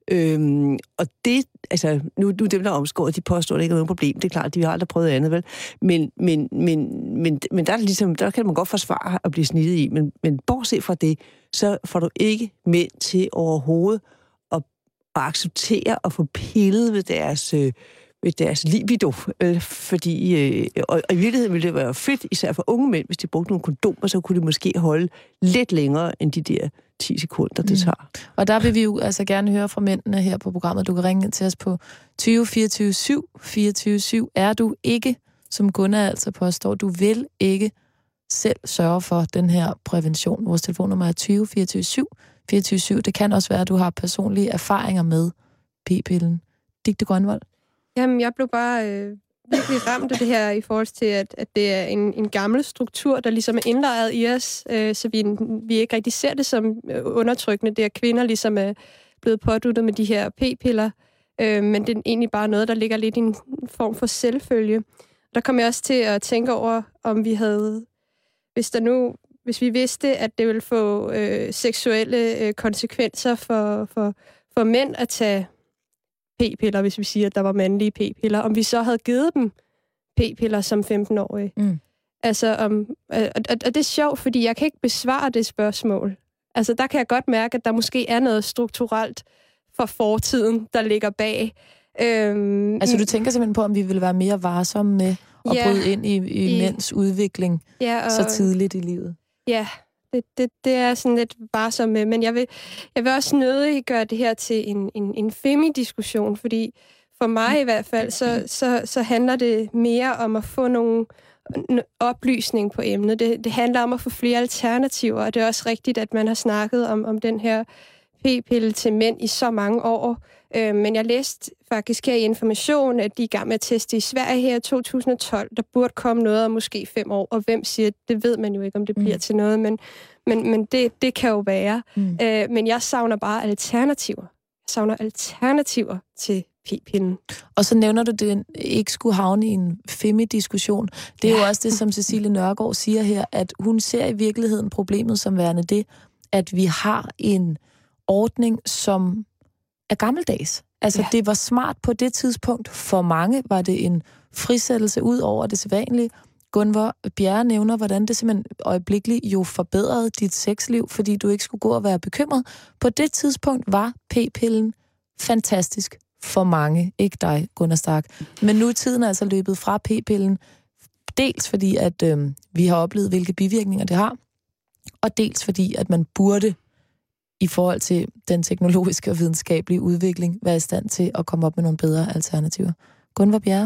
Og det, altså, nu dem, der er omskåret, de påstår, at det ikke er noget problem. Det er klart, de har aldrig prøvet andet, vel? Men der er ligesom, der kan man godt forsvare at blive snittet i. Men bortset fra det, så får du ikke mænd til overhovedet at acceptere og få pillet ved deres libido. Fordi, og i virkeligheden ville det være fedt, især for unge mænd, hvis de brugte nogle kondomer, så kunne de måske holde lidt længere end de der 10 sekunder, det tager. Og der vil vi jo altså gerne høre fra mændene her på programmet. Du kan ringe til os på 20 24 7 24 7. Er du ikke, som Gunnar altså påstår, du vil ikke selv sørge for den her prævention. Vores telefonnummer er 20 24 7 24 7. Det kan også være, at du har personlige erfaringer med p-pillen. Dicte Grønvold? Jamen, jeg blev bare virkelig ramt af det her i forhold til, at det er en gammel struktur, der ligesom er indlejret i os, så vi ikke rigtig ser det som undertrykkende. Det er kvinder ligesom er blevet påduttet med de her p-piller, men det er egentlig bare noget, der ligger lidt i en form for selvfølge. Der kom jeg også til at tænke over, om vi havde, hvis vi vidste, at det ville få seksuelle konsekvenser for mænd at tage p-piller, hvis vi siger, at der var mandlige p-piller, om vi så havde givet dem p-piller som 15-årige. Altså, og det er sjovt, fordi jeg kan ikke besvare det spørgsmål. Altså, der kan jeg godt mærke, at der måske er noget strukturelt fra fortiden, der ligger bag. Altså, du tænker simpelthen på, om vi vil være mere varsomme med at bryde ind i mænds udvikling så tidligt i livet? Ja, det er sådan lidt varsomt med, men jeg vil også nødig gøre det her til en femi-diskussion, fordi for mig i hvert fald, så handler det mere om at få nogle oplysning på emnet. Det handler om at få flere alternativer, og det er også rigtigt, at man har snakket om den her p-pille til mænd i så mange år. Men jeg læste faktisk her i Information, at de er i gang med at teste i Sverige her i 2012. Der burde komme noget om måske 5 år, og hvem siger, det ved man jo ikke, om det bliver til noget, men det kan jo være. Men jeg savner bare alternativer. Jeg savner alternativer til p-pillen. Og så nævner du, at det ikke skulle havne i en femi-diskussion. Det er jo også det, som Cecilie Nørgaard siger her, at hun ser i virkeligheden problemet som værende det, at vi har en ordning, som er gammeldags. Altså, det var smart på det tidspunkt. For mange var det en frisættelse ud over det sædvanlige. Gunvor Bjerre nævner, hvordan det simpelthen øjeblikkeligt jo forbedrede dit sexliv, fordi du ikke skulle gå og være bekymret. På det tidspunkt var p-pillen fantastisk for mange. Ikke dig, Gunnar Stark. Men nu er tiden altså løbet fra p-pillen. Dels fordi, at vi har oplevet, hvilke bivirkninger det har. Og dels fordi, at man burde i forhold til den teknologiske og videnskabelige udvikling, være i stand til at komme op med nogle bedre alternativer. Gunvor Bjerre?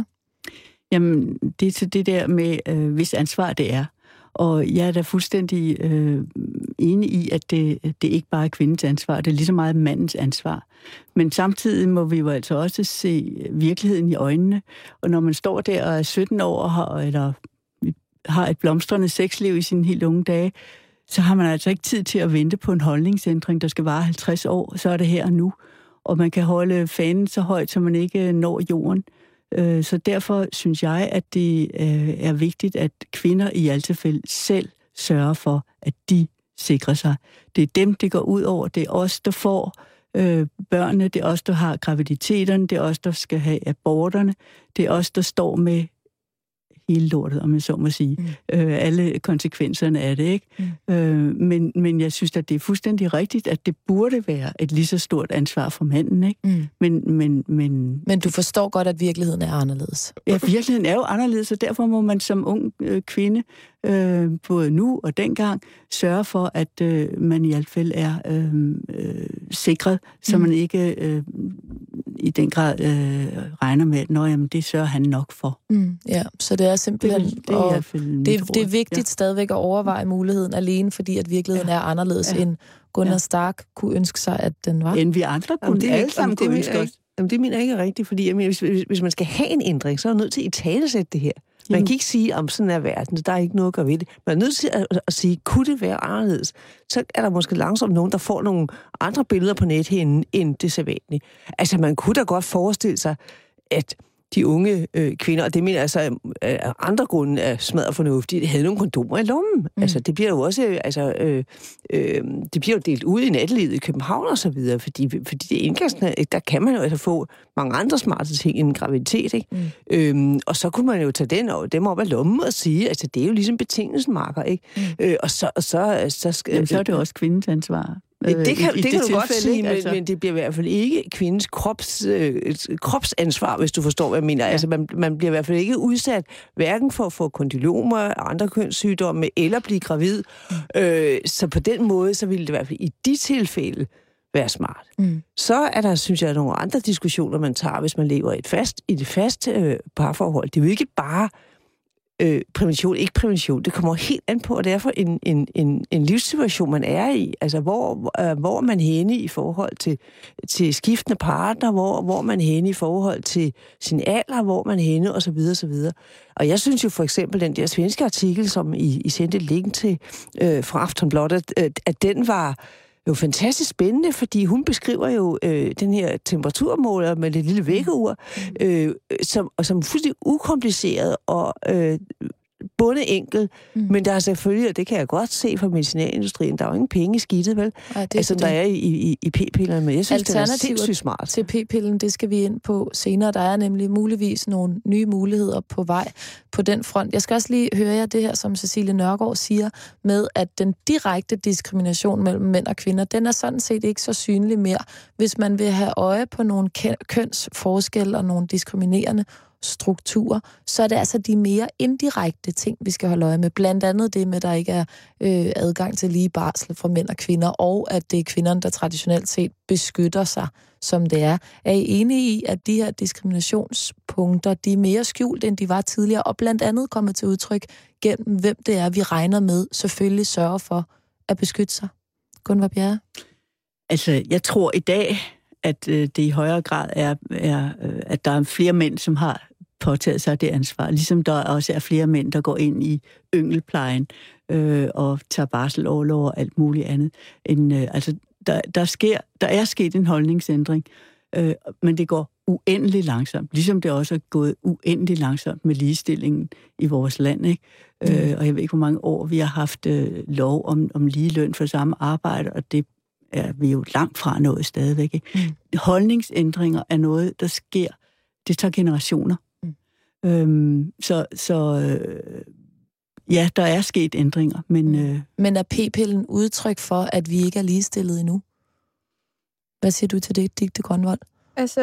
Jamen, det er til det der med, hvis ansvar det er. Og jeg er da fuldstændig enig i, at det ikke bare er kvindens ansvar, det er lige så meget mandens ansvar. Men samtidig må vi jo altså også se virkeligheden i øjnene. Og når man står der og er 17 år og har et blomstrende sexliv i sine helt unge dage, så har man altså ikke tid til at vente på en holdningsændring, der skal vare 50 år, så er det her og nu. Og man kan holde fanen så højt, så man ikke når jorden. Så derfor synes jeg, at det er vigtigt, at kvinder i alle tilfælde selv sørger for, at de sikrer sig. Det er dem, det går ud over. Det er os, der får børnene. Det er os, der har graviditeterne. Det er os, der skal have aborterne. Det er os, der står med hele lortet, om jeg så må sige. Alle konsekvenserne af det, ikke? Men jeg synes, at det er fuldstændig rigtigt, at det burde være et lige så stort ansvar for manden, ikke? Men du forstår godt, at virkeligheden er anderledes. Ja, virkeligheden er jo anderledes, og derfor må man som ung kvinde, både nu og dengang, sørge for, at man i hvert fald er sikret, så man ikke i den grad regner med, at det sørger han nok for. Ja, så det er simpelthen... Det er vigtigt stadigvæk at overveje muligheden alene, fordi at virkeligheden er anderledes, end Gunnar Stark kunne ønske sig, at den var. End vi andre kunne alle sammen kunne ønske os. Jamen, det mener jeg ikke er rigtigt, fordi jeg mener, hvis man skal have en ændring, så er man nødt til at italesætte det her. Man kan ikke sige, om sådan er verden, der er ikke noget at gøre ved det. Man er nødt til at sige, kunne det være anderledes? Så er der måske langsomt nogen, der får nogle andre billeder på nethinden, end det sædvanlige. Altså, man kunne da godt forestille sig, at de unge kvinder, og det mener jeg så af andre grunde er smadret fornuftigt, havde nogle kondomer i lommen. Altså, det bliver jo også, det bliver jo delt ud i nattelivet i København og så videre, fordi det indgangsne, der kan man jo altså få mange andre smarte ting end graviditet, ikke? Og så kunne man jo tage dem op af lommen og sige, altså, det er jo ligesom betingelsesmarker, ikke? Og så er det også kvindens ansvar. Det kan du godt sige, men det bliver i hvert fald ikke kvindens kropsansvar, hvis du forstår, hvad jeg mener. Ja. Altså, man bliver i hvert fald ikke udsat hverken for at få kondylomer, andre kønssygdomme, eller blive gravid. Så på den måde, så ville det i hvert fald i de tilfælde være smart. Så er der, synes jeg, nogle andre diskussioner, man tager, hvis man lever i det faste parforhold. Det er jo ikke bare prævention, ikke prævention. Det kommer helt an på, at det er for en livssituation, man er i. Altså, hvor man henne i forhold til skiftende partner, hvor man henne i forhold til sin alder, hvor man henne, og så videre, og så videre. Og jeg synes jo for eksempel, den der svenske artikel, som I sendte et link til fra Aftonbladet, at den var jo fantastisk spændende, fordi hun beskriver jo den her temperaturmåler med det lille vækkeur, som fuldstændig ukompliceret og bunde enkel, men der er selvfølgelig, og det kan jeg godt se fra medicinalindustrien, der er jo ingen penge i skidtet, vel? Ej, altså, der er i p-pillerne, men jeg synes, det er sindssygt smart. Til p-pillen, det skal vi ind på senere. Der er nemlig muligvis nogle nye muligheder på vej på den front. Jeg skal også lige høre jer det her, som Cecilie Nørgaard siger, med at den direkte diskrimination mellem mænd og kvinder, den er sådan set ikke så synlig mere. Hvis man vil have øje på nogle kønsforskelle og nogle diskriminerende strukturer, så er det altså de mere indirekte ting, vi skal holde øje med. Blandt andet det med, at der ikke er adgang til lige barsel for mænd og kvinder, og at det er kvinderne, der traditionelt set beskytter sig, som det er. Er I enige i, at de her diskriminationspunkter, de er mere skjult, end de var tidligere, og blandt andet kommer til udtryk gennem, hvem det er, vi regner med, selvfølgelig sørger for at beskytte sig? Gunvor Bjerre? Altså, jeg tror i dag, at det i højere grad er, at der er flere mænd, som har påtaget sig det ansvar. Ligesom der også er flere mænd, der går ind i yngelplejen og tager barselorlov og alt muligt andet. Der er sket en holdningsændring, men det går uendelig langsomt. Ligesom det også er gået uendelig langsomt med ligestillingen i vores land, ikke? Og jeg ved ikke, hvor mange år vi har haft lov om lige løn for samme arbejde, og det er vi jo langt fra noget stadigvæk. Ikke? Holdningsændringer er noget, der sker. Det tager generationer. Ja, der er sket ændringer, men... Men er p-pillen udtryk for, at vi ikke er ligestillet endnu? Hvad siger du til det, Dicte Grønvold? Altså,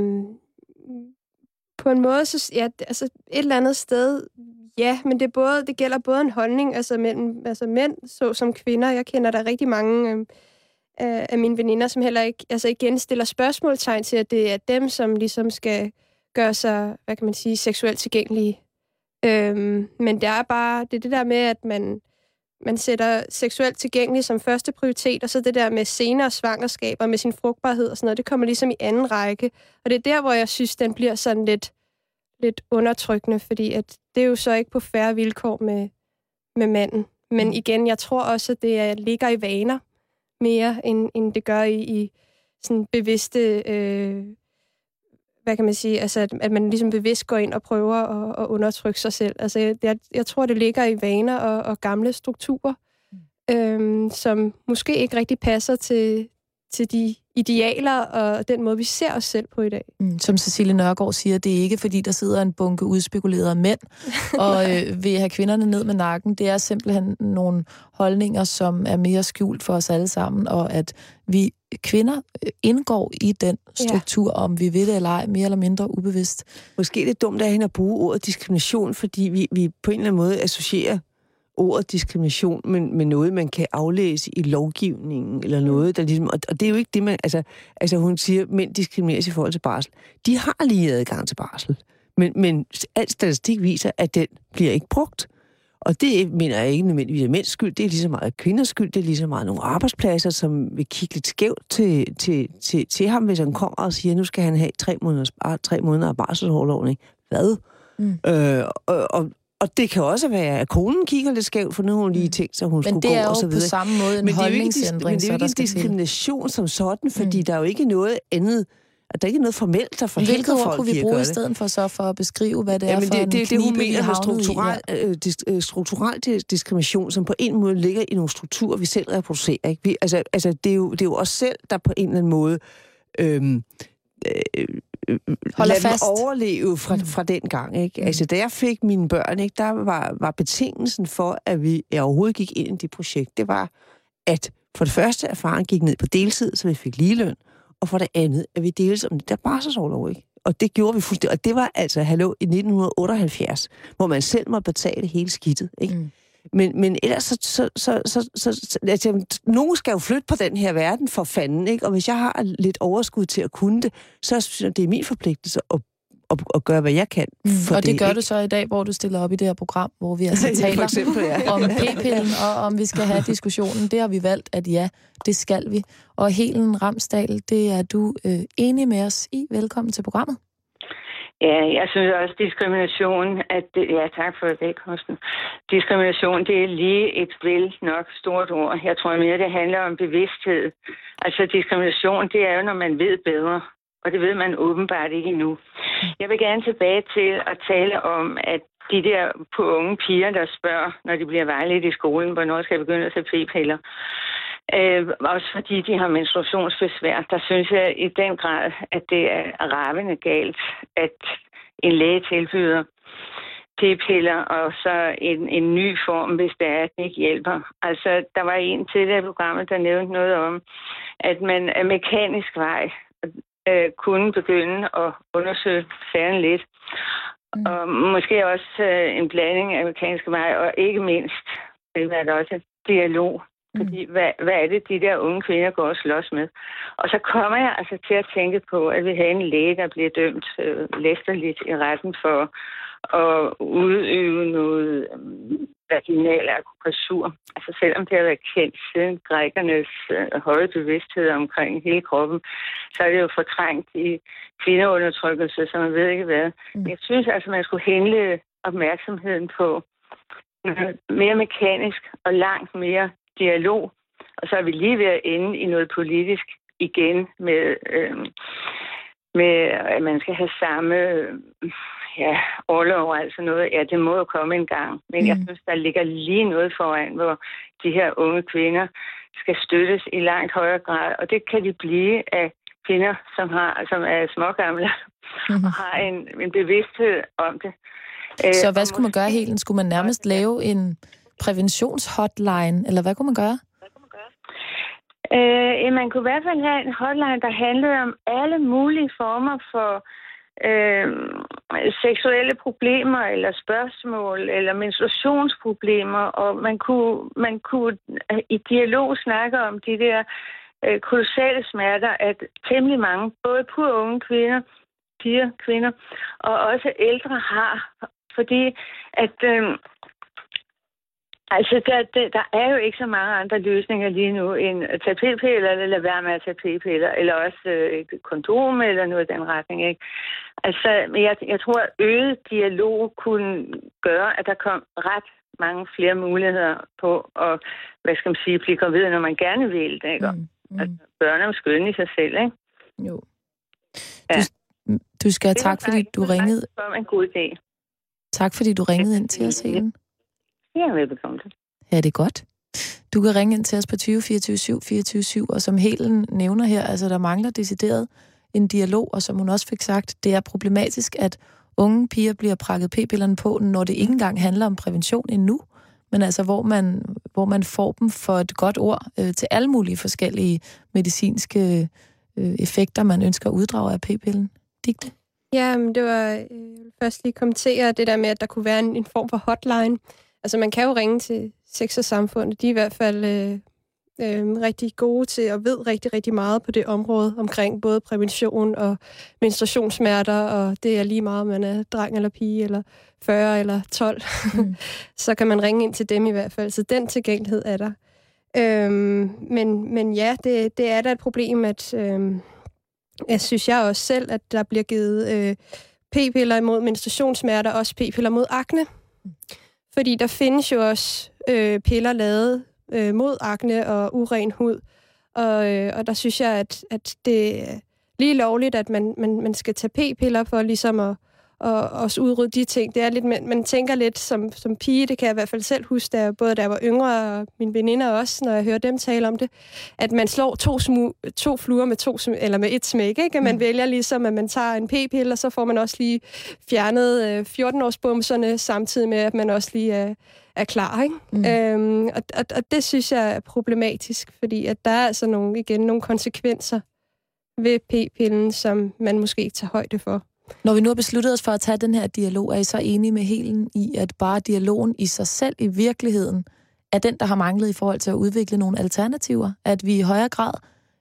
på en måde, så ja, altså et eller andet sted, ja, men det gælder både en holdning, altså mellem mænd, så som kvinder. Jeg kender der rigtig mange af mine veninder, som heller ikke, altså igen stiller spørgsmålstegn til, at det er dem, som ligesom skal gøre sig, hvad kan man sige, seksuelt tilgængelige. Men det er det der med, at man sætter seksuelt tilgængelig som første prioritet, og så det der med senere svangerskaber med sin frugtbarhed og sådan noget, det kommer ligesom i anden række. Og det er der, hvor jeg synes, den bliver sådan lidt undertrykkende, fordi at det er jo så ikke på fair vilkår med manden. Men igen, jeg tror også, at det ligger i vaner mere, end det gør i sådan bevidste... hvad kan man sige, altså at man ligesom bevidst går ind og prøver at undertrykke sig selv. Altså jeg tror, det ligger i vaner og gamle strukturer, som måske ikke rigtig passer til de idealer og den måde, vi ser os selv på i dag. Som Cecilie Nørgaard siger, det er ikke, fordi der sidder en bunke udspekulerede mænd og vil have kvinderne ned med nakken. Det er simpelthen nogle holdninger, som er mere skjult for os alle sammen, og at vi kvinder indgår i den struktur, om vi ved det eller ej, mere eller mindre ubevidst. Måske det er dumt af hende at bruge ordet diskrimination, fordi vi på en eller anden måde associerer ordet diskrimination med noget, man kan aflæse i lovgivningen, eller noget, der ligesom... Og det er jo ikke det, man... Altså hun siger, at mænd diskrimineres i forhold til barsel. De har lige adgang til barsel. Men al statistik viser, at den bliver ikke brugt. Og det mener jeg ikke nødvendigvis mænds skyld. Det er lige så meget kvinders skyld. Det er lige så meget nogle arbejdspladser, som vil kigge lidt skævt til ham, hvis han kommer og siger, at nu skal han have 3 måneder af barselsorlov. Hvad? Og det kan også være, at konen kigger lidt skævt, for nu har hun lige tænkt sig, hun skulle gå og så videre. Men det er jo på samme måde en holdningsændring, men det er jo ikke en diskrimination som sådan, fordi der er jo ikke noget andet, der er ikke noget formelt, der forhindrer folk i at gøre det. Hvilket ord kunne vi bruge i stedet for at beskrive, hvad det er for en knibe, hun mener med strukturel diskrimination, som på en måde ligger i nogle strukturer, vi selv reproducerer. Ikke? Det er jo os selv, der på en eller anden måde lad dem overleve fra den gang, ikke? Altså, da jeg fik mine børn, ikke, der var betingelsen for, at jeg overhovedet gik ind i det projekt, det var, at for det første, at faren gik ned på deltid, så vi fik ligeløn, og for det andet, at vi deles om det der barselsorlov, ikke? Og det gjorde vi fuldstændig. Og det var altså, i 1978, hvor man selv måtte betale hele skidtet, ikke? Men ellers altså, nogen skal jo flytte på den her verden for fanden, ikke? Og hvis jeg har lidt overskud til at kunne det, så synes jeg, det er min forpligtelse at gøre, hvad jeg kan. Og det gør du så i dag, hvor du stiller op i det her program, hvor vi altså taler om p-pillen, og om vi skal have diskussionen. Det har vi valgt, at ja, det skal vi. Og Helen Ramsdal, det er du enig med os i. Velkommen til programmet. Ja, jeg synes også, diskrimination, tak for det, Kosten. Diskrimination, det er lige et vel nok stort ord. Jeg tror mere, det handler om bevidsthed. Altså, diskrimination, det er jo, når man ved bedre. Og det ved man åbenbart ikke endnu. Jeg vil gerne tilbage til at tale om, at de der på unge piger, der spørger, når de bliver vejledt i skolen, hvornår skal jeg begynde at tage p-piller. Også fordi de har menstruationsbesvær, der synes jeg i den grad, at det er ravende galt, at en læge tilbyder p-piller og så en ny form, hvis det er, at det ikke hjælper. Altså, der var en tidligere i programmet, der nævnte noget om, at man af mekanisk vej kunne begynde at undersøge sagen lidt. Og måske også en blanding af mekanisk vej, og ikke mindst, det var der også dialog. Fordi, hvad er det, de der unge kvinder går og slås med? Og så kommer jeg altså til at tænke på, at vi har en læge, der bliver dømt læsterligt i retten for at udøve noget vaginal akupressur. Altså selvom det har været kendt siden grækernes høje bevidsthed omkring hele kroppen, så er det jo fortrængt i kvindeundertrykkelse, så man ved ikke hvad. Jeg synes altså, man skulle henlede opmærksomheden på mere mekanisk og langt mere dialog, og så er vi lige ved at ende i noget politisk igen med at man skal have samme orlov og altså noget. Ja, det må jo komme en gang. Men jeg synes, der ligger lige noget foran, hvor de her unge kvinder skal støttes i langt højere grad, og det kan de blive af kvinder, som er smågamle og har en bevidsthed om det. Så hvad skulle man gøre, Helen? Skulle man nærmest lave en præventionshotline, eller hvad kunne man gøre? Man kunne i hvert fald have en hotline, der handlede om alle mulige former for seksuelle problemer, eller spørgsmål, eller menstruationsproblemer, og man kunne i dialog snakke om de der kolossale smerter, at temmelig mange, både unge kvinder, piger, kvinder, og også ældre har, fordi at der er jo ikke så mange andre løsninger lige nu end at tage p-piller, eller lade være med at tage p-piller, eller også kondom, eller noget i den retning, ikke? Altså, jeg tror, at øget dialog kunne gøre, at der kom ret mange flere muligheder på at, hvad skal man sige, blive gravid, når man gerne vil det, ikke? Altså, børn er jo skønne i sig selv, ikke? Jo. Ja. Du skal have tak, fordi du ringede. Det var en god idé. Tak, fordi du ringede ind til os, Helen. Ja, velbekomme. Ja, det er godt. Du kan ringe ind til os på 20 24 7 24 7, og som Helen nævner her, altså der mangler decideret en dialog, og som hun også fik sagt, det er problematisk, at unge piger bliver prakket p-pillerne på, når det ikke engang handler om prævention endnu, men altså hvor man får dem for et godt ord til alle mulige forskellige medicinske effekter, man ønsker at uddrage af p-pillen. Digte? Ja, men det var først lige kommentere det der med, at der kunne være en form for hotline. Altså man kan jo ringe til Sex og Samfund, de er i hvert fald rigtig gode til og ved rigtig, rigtig meget på det område omkring både prævention og menstruationssmerter, og det er lige meget, om man er dreng eller pige, eller 40 eller 12. Så kan man ringe ind til dem i hvert fald. Så den tilgængelighed er der. Men ja, det er da et problem, at jeg synes jeg også selv, at der bliver givet p-piller imod menstruationssmerter, også p-piller mod akne. Fordi der findes jo også piller lavet mod akne og uren hud. Og der synes jeg, at det er lige lovligt, at man skal tage p-piller for ligesom at også udrydde de ting. Det er lidt, man tænker lidt som pige, det kan jeg i hvert fald selv huske, da jeg var yngre, og mine veninder også, når jeg hører dem tale om det, at man slår to fluer med et smæk, ikke? At man vælger ligesom, at man tager en p-pille, og så får man også lige fjernet 14-årsbumserne, samtidig med, at man også lige er klar, ikke? Og det synes jeg er problematisk, fordi at der er altså nogle konsekvenser ved p-pillen, som man måske ikke tager højde for. Når vi nu har besluttet os for at tage den her dialog, er I så enige med Helen i, at bare dialogen i sig selv i virkeligheden er den, der har manglet i forhold til at udvikle nogle alternativer? At vi i højere grad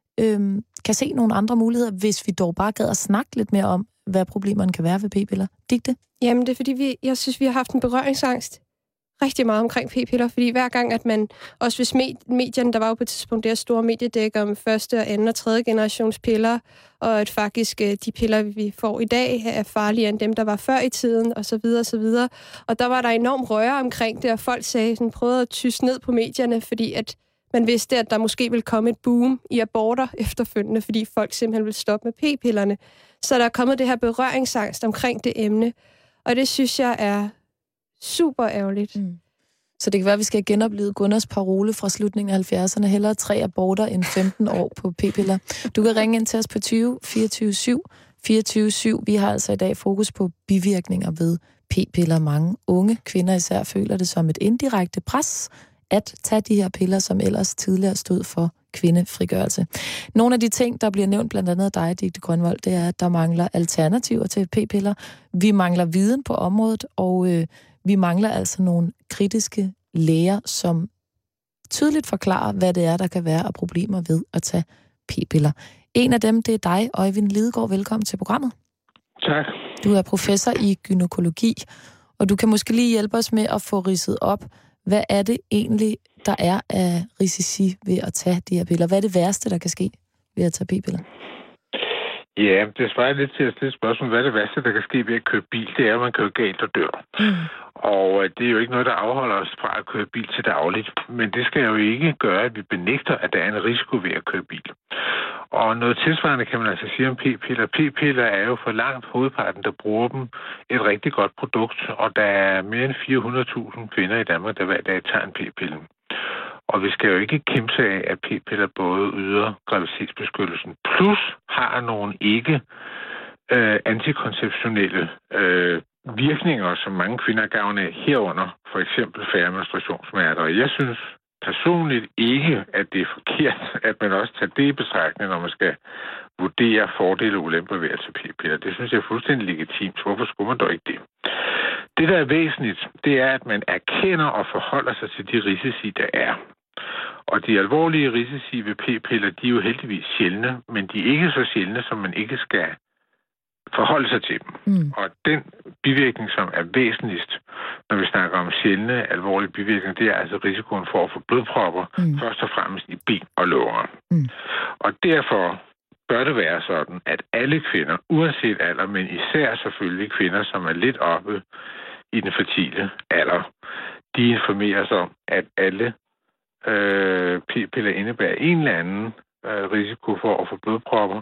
kan se nogle andre muligheder, hvis vi dog bare gad at snakke lidt mere om, hvad problemerne kan være ved p-piller? Digte? Jamen, det er fordi, jeg synes, vi har haft en berøringsangst rigtig meget omkring p-piller, fordi hver gang, at man, også hvis medierne, der var jo på et tidspunkt der store mediedæk om første, anden og tredje generations piller, og at faktisk de piller, vi får i dag, er farligere end dem, der var før i tiden, og så videre, og så videre. Og der var der enorm røre omkring det, og folk prøvede at tyste ned på medierne, fordi at man vidste, at der måske ville komme et boom i aborter efterfølgende, fordi folk simpelthen ville stoppe med p-pillerne. Så der er kommet det her berøringsangst omkring det emne, og det synes jeg er super ærgerligt. Så det kan være, at vi skal have genoplevet Gunners parole fra slutningen af 70'erne. Hellere 3 aborter end 15 år på p-piller. Du kan ringe ind til os på 20 24 7 24 7. Vi har altså i dag fokus på bivirkninger ved p-piller. Mange unge kvinder især føler det som et indirekte pres at tage de her piller, som ellers tidligere stod for kvindefrigørelse. Nogle af de ting, der bliver nævnt blandt andet af dig, Dicte Grønvold, det er, at der mangler alternativer til p-piller. Vi mangler viden på området, og vi mangler altså nogle kritiske læger, som tydeligt forklarer, hvad det er, der kan være af problemer ved at tage p-piller. En af dem, det er dig, Øjvind Lidegaard. Velkommen til programmet. Tak. Du er professor i gynækologi, og du kan måske lige hjælpe os med at få ridset op, hvad er det egentlig, der er af risici ved at tage de her piller? Hvad er det værste, der kan ske ved at tage p-piller? Ja, det svarer lidt til at stille spørgsmål. Hvad er det værste, der kan ske ved at køre bil? Det er, at man kører galt og dør. Og det er jo ikke noget, der afholder os fra at køre bil til dagligt. Men det skal jo ikke gøre, at vi benægter, at der er en risiko ved at køre bil. Og noget tilsvarende kan man altså sige om p-piller. P-piller er jo for langt hovedparten, der bruger dem, et rigtig godt produkt. Og der er mere end 400.000 kvinder i Danmark, der hver dag tager en p-pille. Og vi skal jo ikke kæmpe sig af, at p-piller både yder graviditetsbeskyttelsen, plus har nogle ikke antikonceptionelle virkninger, som mange kvinder er gavn af herunder, for eksempel færre menstruationssmerter. Og jeg synes personligt ikke, at det er forkert, at man også tager det i betragtning, når man skal vurdere fordele og ulemper ved at tage p-piller. Det synes jeg er fuldstændig legitimt. Hvorfor skulle man dog ikke det? Det, der er væsentligt, det er, at man erkender og forholder sig til de risici, der er. Og de alvorlige risici ved p-piller, de er jo heldigvis sjældne, men de er ikke så sjældne, som man ikke skal forholde sig til dem. Og den bivirkning, som er væsentligst, når vi snakker om sjældne, alvorlige bivirkninger, det er altså risikoen for at få blodpropper, først og fremmest i ben og lunger. Og derfor bør det være sådan, at alle kvinder, uanset alder, men især selvfølgelig kvinder, som er lidt oppe i den fertile alder, de informerer sig om, at alle p-piller indebærer en eller anden risiko for at få blodpropper,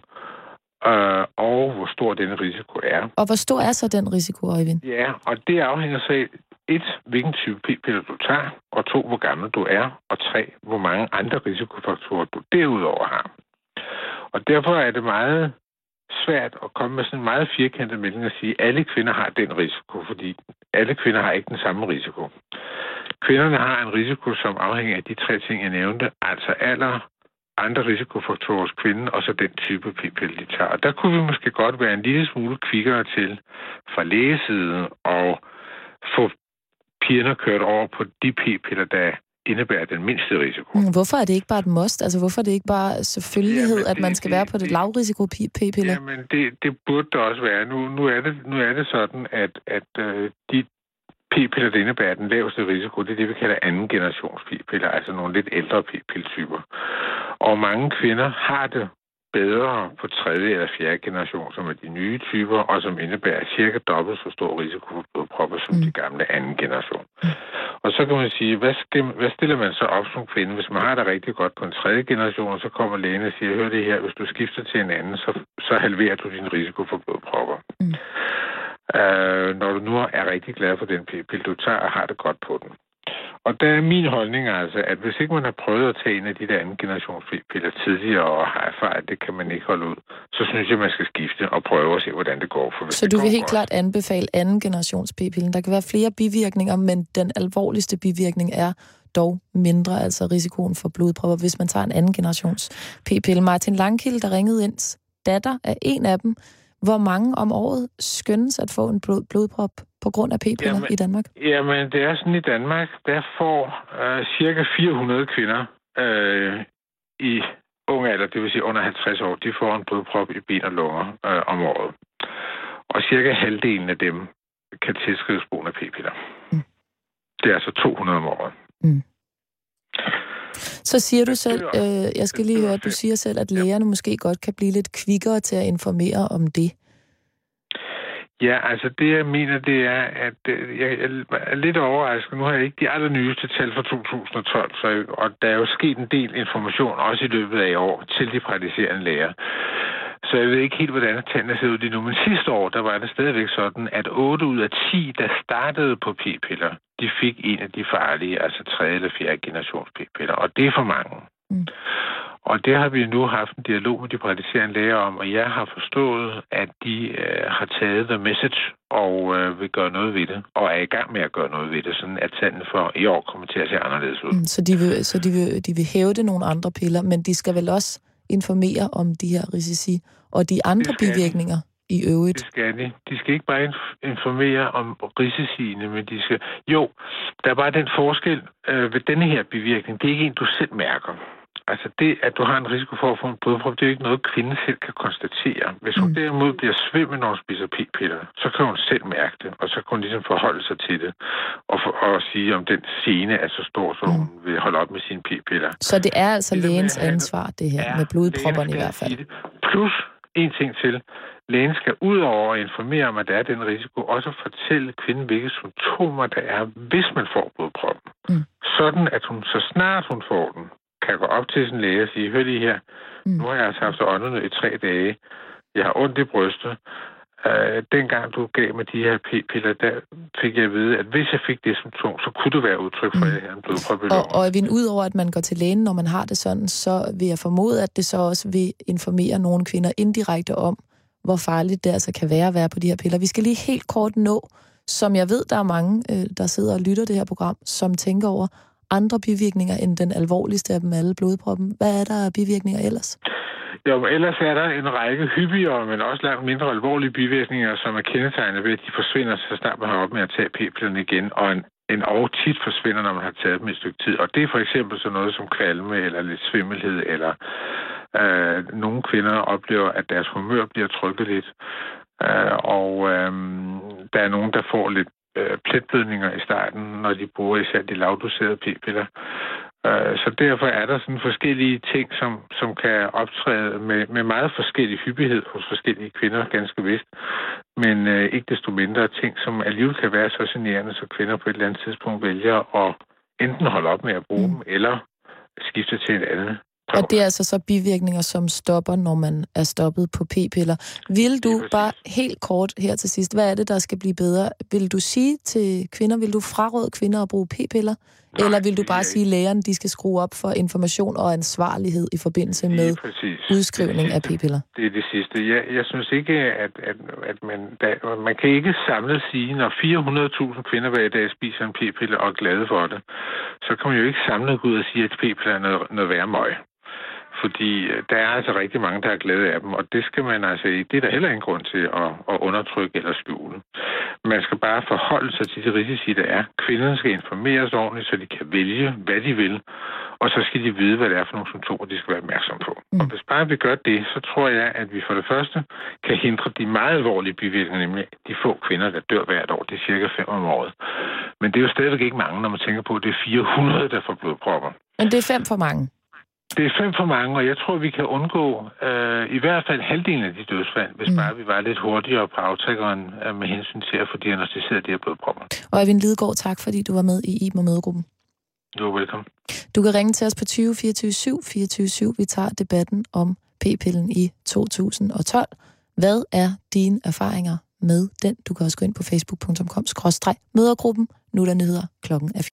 og hvor stor den risiko er. Og hvor stor er så den risiko, Øjvind? Ja, og det afhænger så af 1, hvilken type p-piller du tager, og 2, hvor gammel du er, og 3, hvor mange andre risikofaktorer du derudover har. Og derfor er det meget svært at komme med sådan en meget firkantet melding og sige, at alle kvinder har den risiko, fordi alle kvinder har ikke den samme risiko. Kvinderne har en risiko, som afhænger af de 3 ting, jeg nævnte, altså alder, andre risikofaktorer hos kvinden, og så den type p-pille, de tager. Og der kunne vi måske godt være en lille smule kvikkere til fra lægesiden og få pigerne kørt over på de p-piller, der indebærer den mindste risiko. Hvorfor er det ikke bare et must? Altså, hvorfor er det ikke bare selvfølgelighed, at man skal være på det lavrisiko p-piller? Jamen, det burde det også være. Nu er det sådan, at de p-piller, der indebærer den laveste risiko, det er det, vi kalder anden generations p-piller, altså nogle lidt ældre p-pilletyper. Og mange kvinder har det bedre på 3. eller 4. generation, som er de nye typer, og som indebærer cirka dobbelt så stor risiko for blodpropper som de gamle anden generation. Og så kan man sige, hvad stiller man så op som kvinde? Hvis man har det rigtig godt på en 3. generation, så kommer lægen og siger, hør det her, hvis du skifter til en anden, så halverer du din risiko for blodpropper. Når du nu er rigtig glad for den p-pille, du tager og har det godt på den. Og der er min holdning altså, at hvis ikke man har prøvet at tage en af de der anden generations p-piller tidligere og har erfaret, at det kan man ikke holde ud, så synes jeg, man skal skifte og prøve at se, hvordan det går. For så du vil helt klart anbefale anden generations p-pillen? Der kan være flere bivirkninger, men den alvorligste bivirkning er dog mindre, altså risikoen for blodpropper, hvis man tager en anden generations p-pille. Martin Langkilde, der ringede ind, datter er en af dem. Hvor mange om året skønnes at få en blodprop på grund af p-piller i Danmark? Jamen, det er sådan i Danmark, der får cirka 400 kvinder i unge alder, det vil sige under 50 år, de får en blodprop i ben og lunger om året. Og cirka halvdelen af dem kan tilskrives brugen af p-piller. Det er altså 200 om året. Så siger du selv, jeg skal lige høre, at du siger selv, at lægerne måske godt kan blive lidt kvikkere til at informere om det. Ja, altså det jeg mener, det er, at jeg er lidt overrasket. Nu har jeg ikke de allernyeste tal fra 2012, og der er jo sket en del information også i løbet af i år til de praktiserende læger. Så jeg ved ikke helt, hvordan tallene ser ud lige nu. Men sidste år, der var det stadigvæk sådan, at 8 ud af 10, der startede på p-piller, de fik en af de farlige, altså 3. eller 4. generations p-piller. Og det er for mange. Og det har vi nu haft en dialog med de praktiserende læger om, og jeg har forstået, at de har taget the message og vil gøre noget ved det, og er i gang med at gøre noget ved det, sådan at tallene for i år kommer til at se anderledes ud. Så de vil hæve det nogle andre piller, men de skal vel også informere om de her risici og de andre bivirkninger i øvrigt? Det skal de. De skal ikke bare informere om risiciene, men de skal... Jo, der er bare den forskel ved denne her bivirkning. Det er ikke en, du selv mærker. Altså det, at du har en risiko for at få en blodprop, det er ikke noget, kvinden selv kan konstatere. Hvis hun derimod bliver svimmel, når hun spiser p-piller, så kan hun selv mærke det, og så kan hun ligesom forholde sig til det, og sige, om den scene er så stor, så hun vil holde op med sine p-piller. Så det er altså lægens ansvar, det her, med blodpropperne i hvert fald. Plus en ting til. Lægen skal ud over at informere om, at der er den risiko, også fortælle kvinden, hvilke symptomer der er, hvis man får blodproppen. Sådan, at hun, så snart hun får den, kan gå op til sin læge og sige, hør lige her, nu har jeg altså haft åndenød i 3 dage, jeg har ondt i brystet. Dengang du gav mig de her p-piller, der fik jeg at vide, at hvis jeg fik det symptom, så kunne det være udtryk for, at jeg havde en blodprop i lungen. Og udover at man går til lægen, når man har det sådan, så vil jeg formode, at det så også vil informere nogle kvinder indirekte om, hvor farligt det altså kan være at være på de her piller. Vi skal lige helt kort nå, som jeg ved, der er mange, der sidder og lytter det her program, som tænker over andre bivirkninger end den alvorligste af dem alle, blodproppen. Hvad er der af bivirkninger ellers? Jo, men ellers er der en række hyppigere, men også langt mindre alvorlige bivirkninger, som er kendetegnet ved, at de forsvinder, så snart man har op med at tage p-pillerne igen, og en tit forsvinder, når man har taget dem et stykke tid. Og det er for eksempel sådan noget som kvalme, eller lidt svimmelhed, eller nogle kvinder oplever, at deres humør bliver trykket lidt, og der er nogen, der får lidt pletblødninger i starten, når de bruger især de lavdoserede p-piller. Så derfor er der sådan forskellige ting, som kan optræde med meget forskellig hyppighed hos forskellige kvinder, ganske vist. Men ikke desto mindre ting, som alligevel kan være så generende, så kvinder på et eller andet tidspunkt vælger at enten holde op med at bruge dem, eller skifte til en anden Og det er altså så bivirkninger, som stopper, når man er stoppet på p-piller. Vil du bare helt kort her til sidst, hvad er det, der skal blive bedre? Vil du sige til kvinder, vil du fraråde kvinder at bruge p-piller? Nej, eller vil du bare sige, at lægerne de skal skrue op for information og ansvarlighed i forbindelse med udskrivning af p-piller? Det er det sidste. Jeg synes ikke, at man kan ikke samlet sige, når 400.000 kvinder hver dag spiser en p-pille og er glade for det, så kan man jo ikke samlet gå ud og sige, at p-piller er noget værre møg. Fordi der er altså rigtig mange, der er glade af dem, og det skal man altså det er der heller ingen grund til at undertrykke eller skjule. Man skal bare forholde sig til de risici, der er. Kvinderne skal informeres ordentligt, så de kan vælge, hvad de vil, og så skal de vide, hvad det er for nogle symptomer, de skal være opmærksom på. Og hvis bare vi gør det, så tror jeg, at vi for det første kan hindre de meget alvorlige bivirkninger, nemlig de få kvinder, der dør hvert år. Det er cirka 5 om året. Men det er jo stadigvæk ikke mange, når man tænker på, at det er 400, der får blodpropper. Men det er 5 for mange. Det er 5 for mange, og jeg tror, vi kan undgå i hvert fald halvdelen af de dødsfald, hvis bare vi var lidt hurtigere på aftrækkeren med hensyn til at få diagnosticeret de her blodpropper. Og Eivind Lidegaard, tak fordi du var med i Iben og Mødregruppen. Du er velkommen. Du kan ringe til os på 20 24 7 24 7. Vi tager debatten om p-pillen i 2012. Hvad er dine erfaringer med den? Du kan også gå ind på facebook.com/mødergruppen. Nu er der nyheder. Klokken er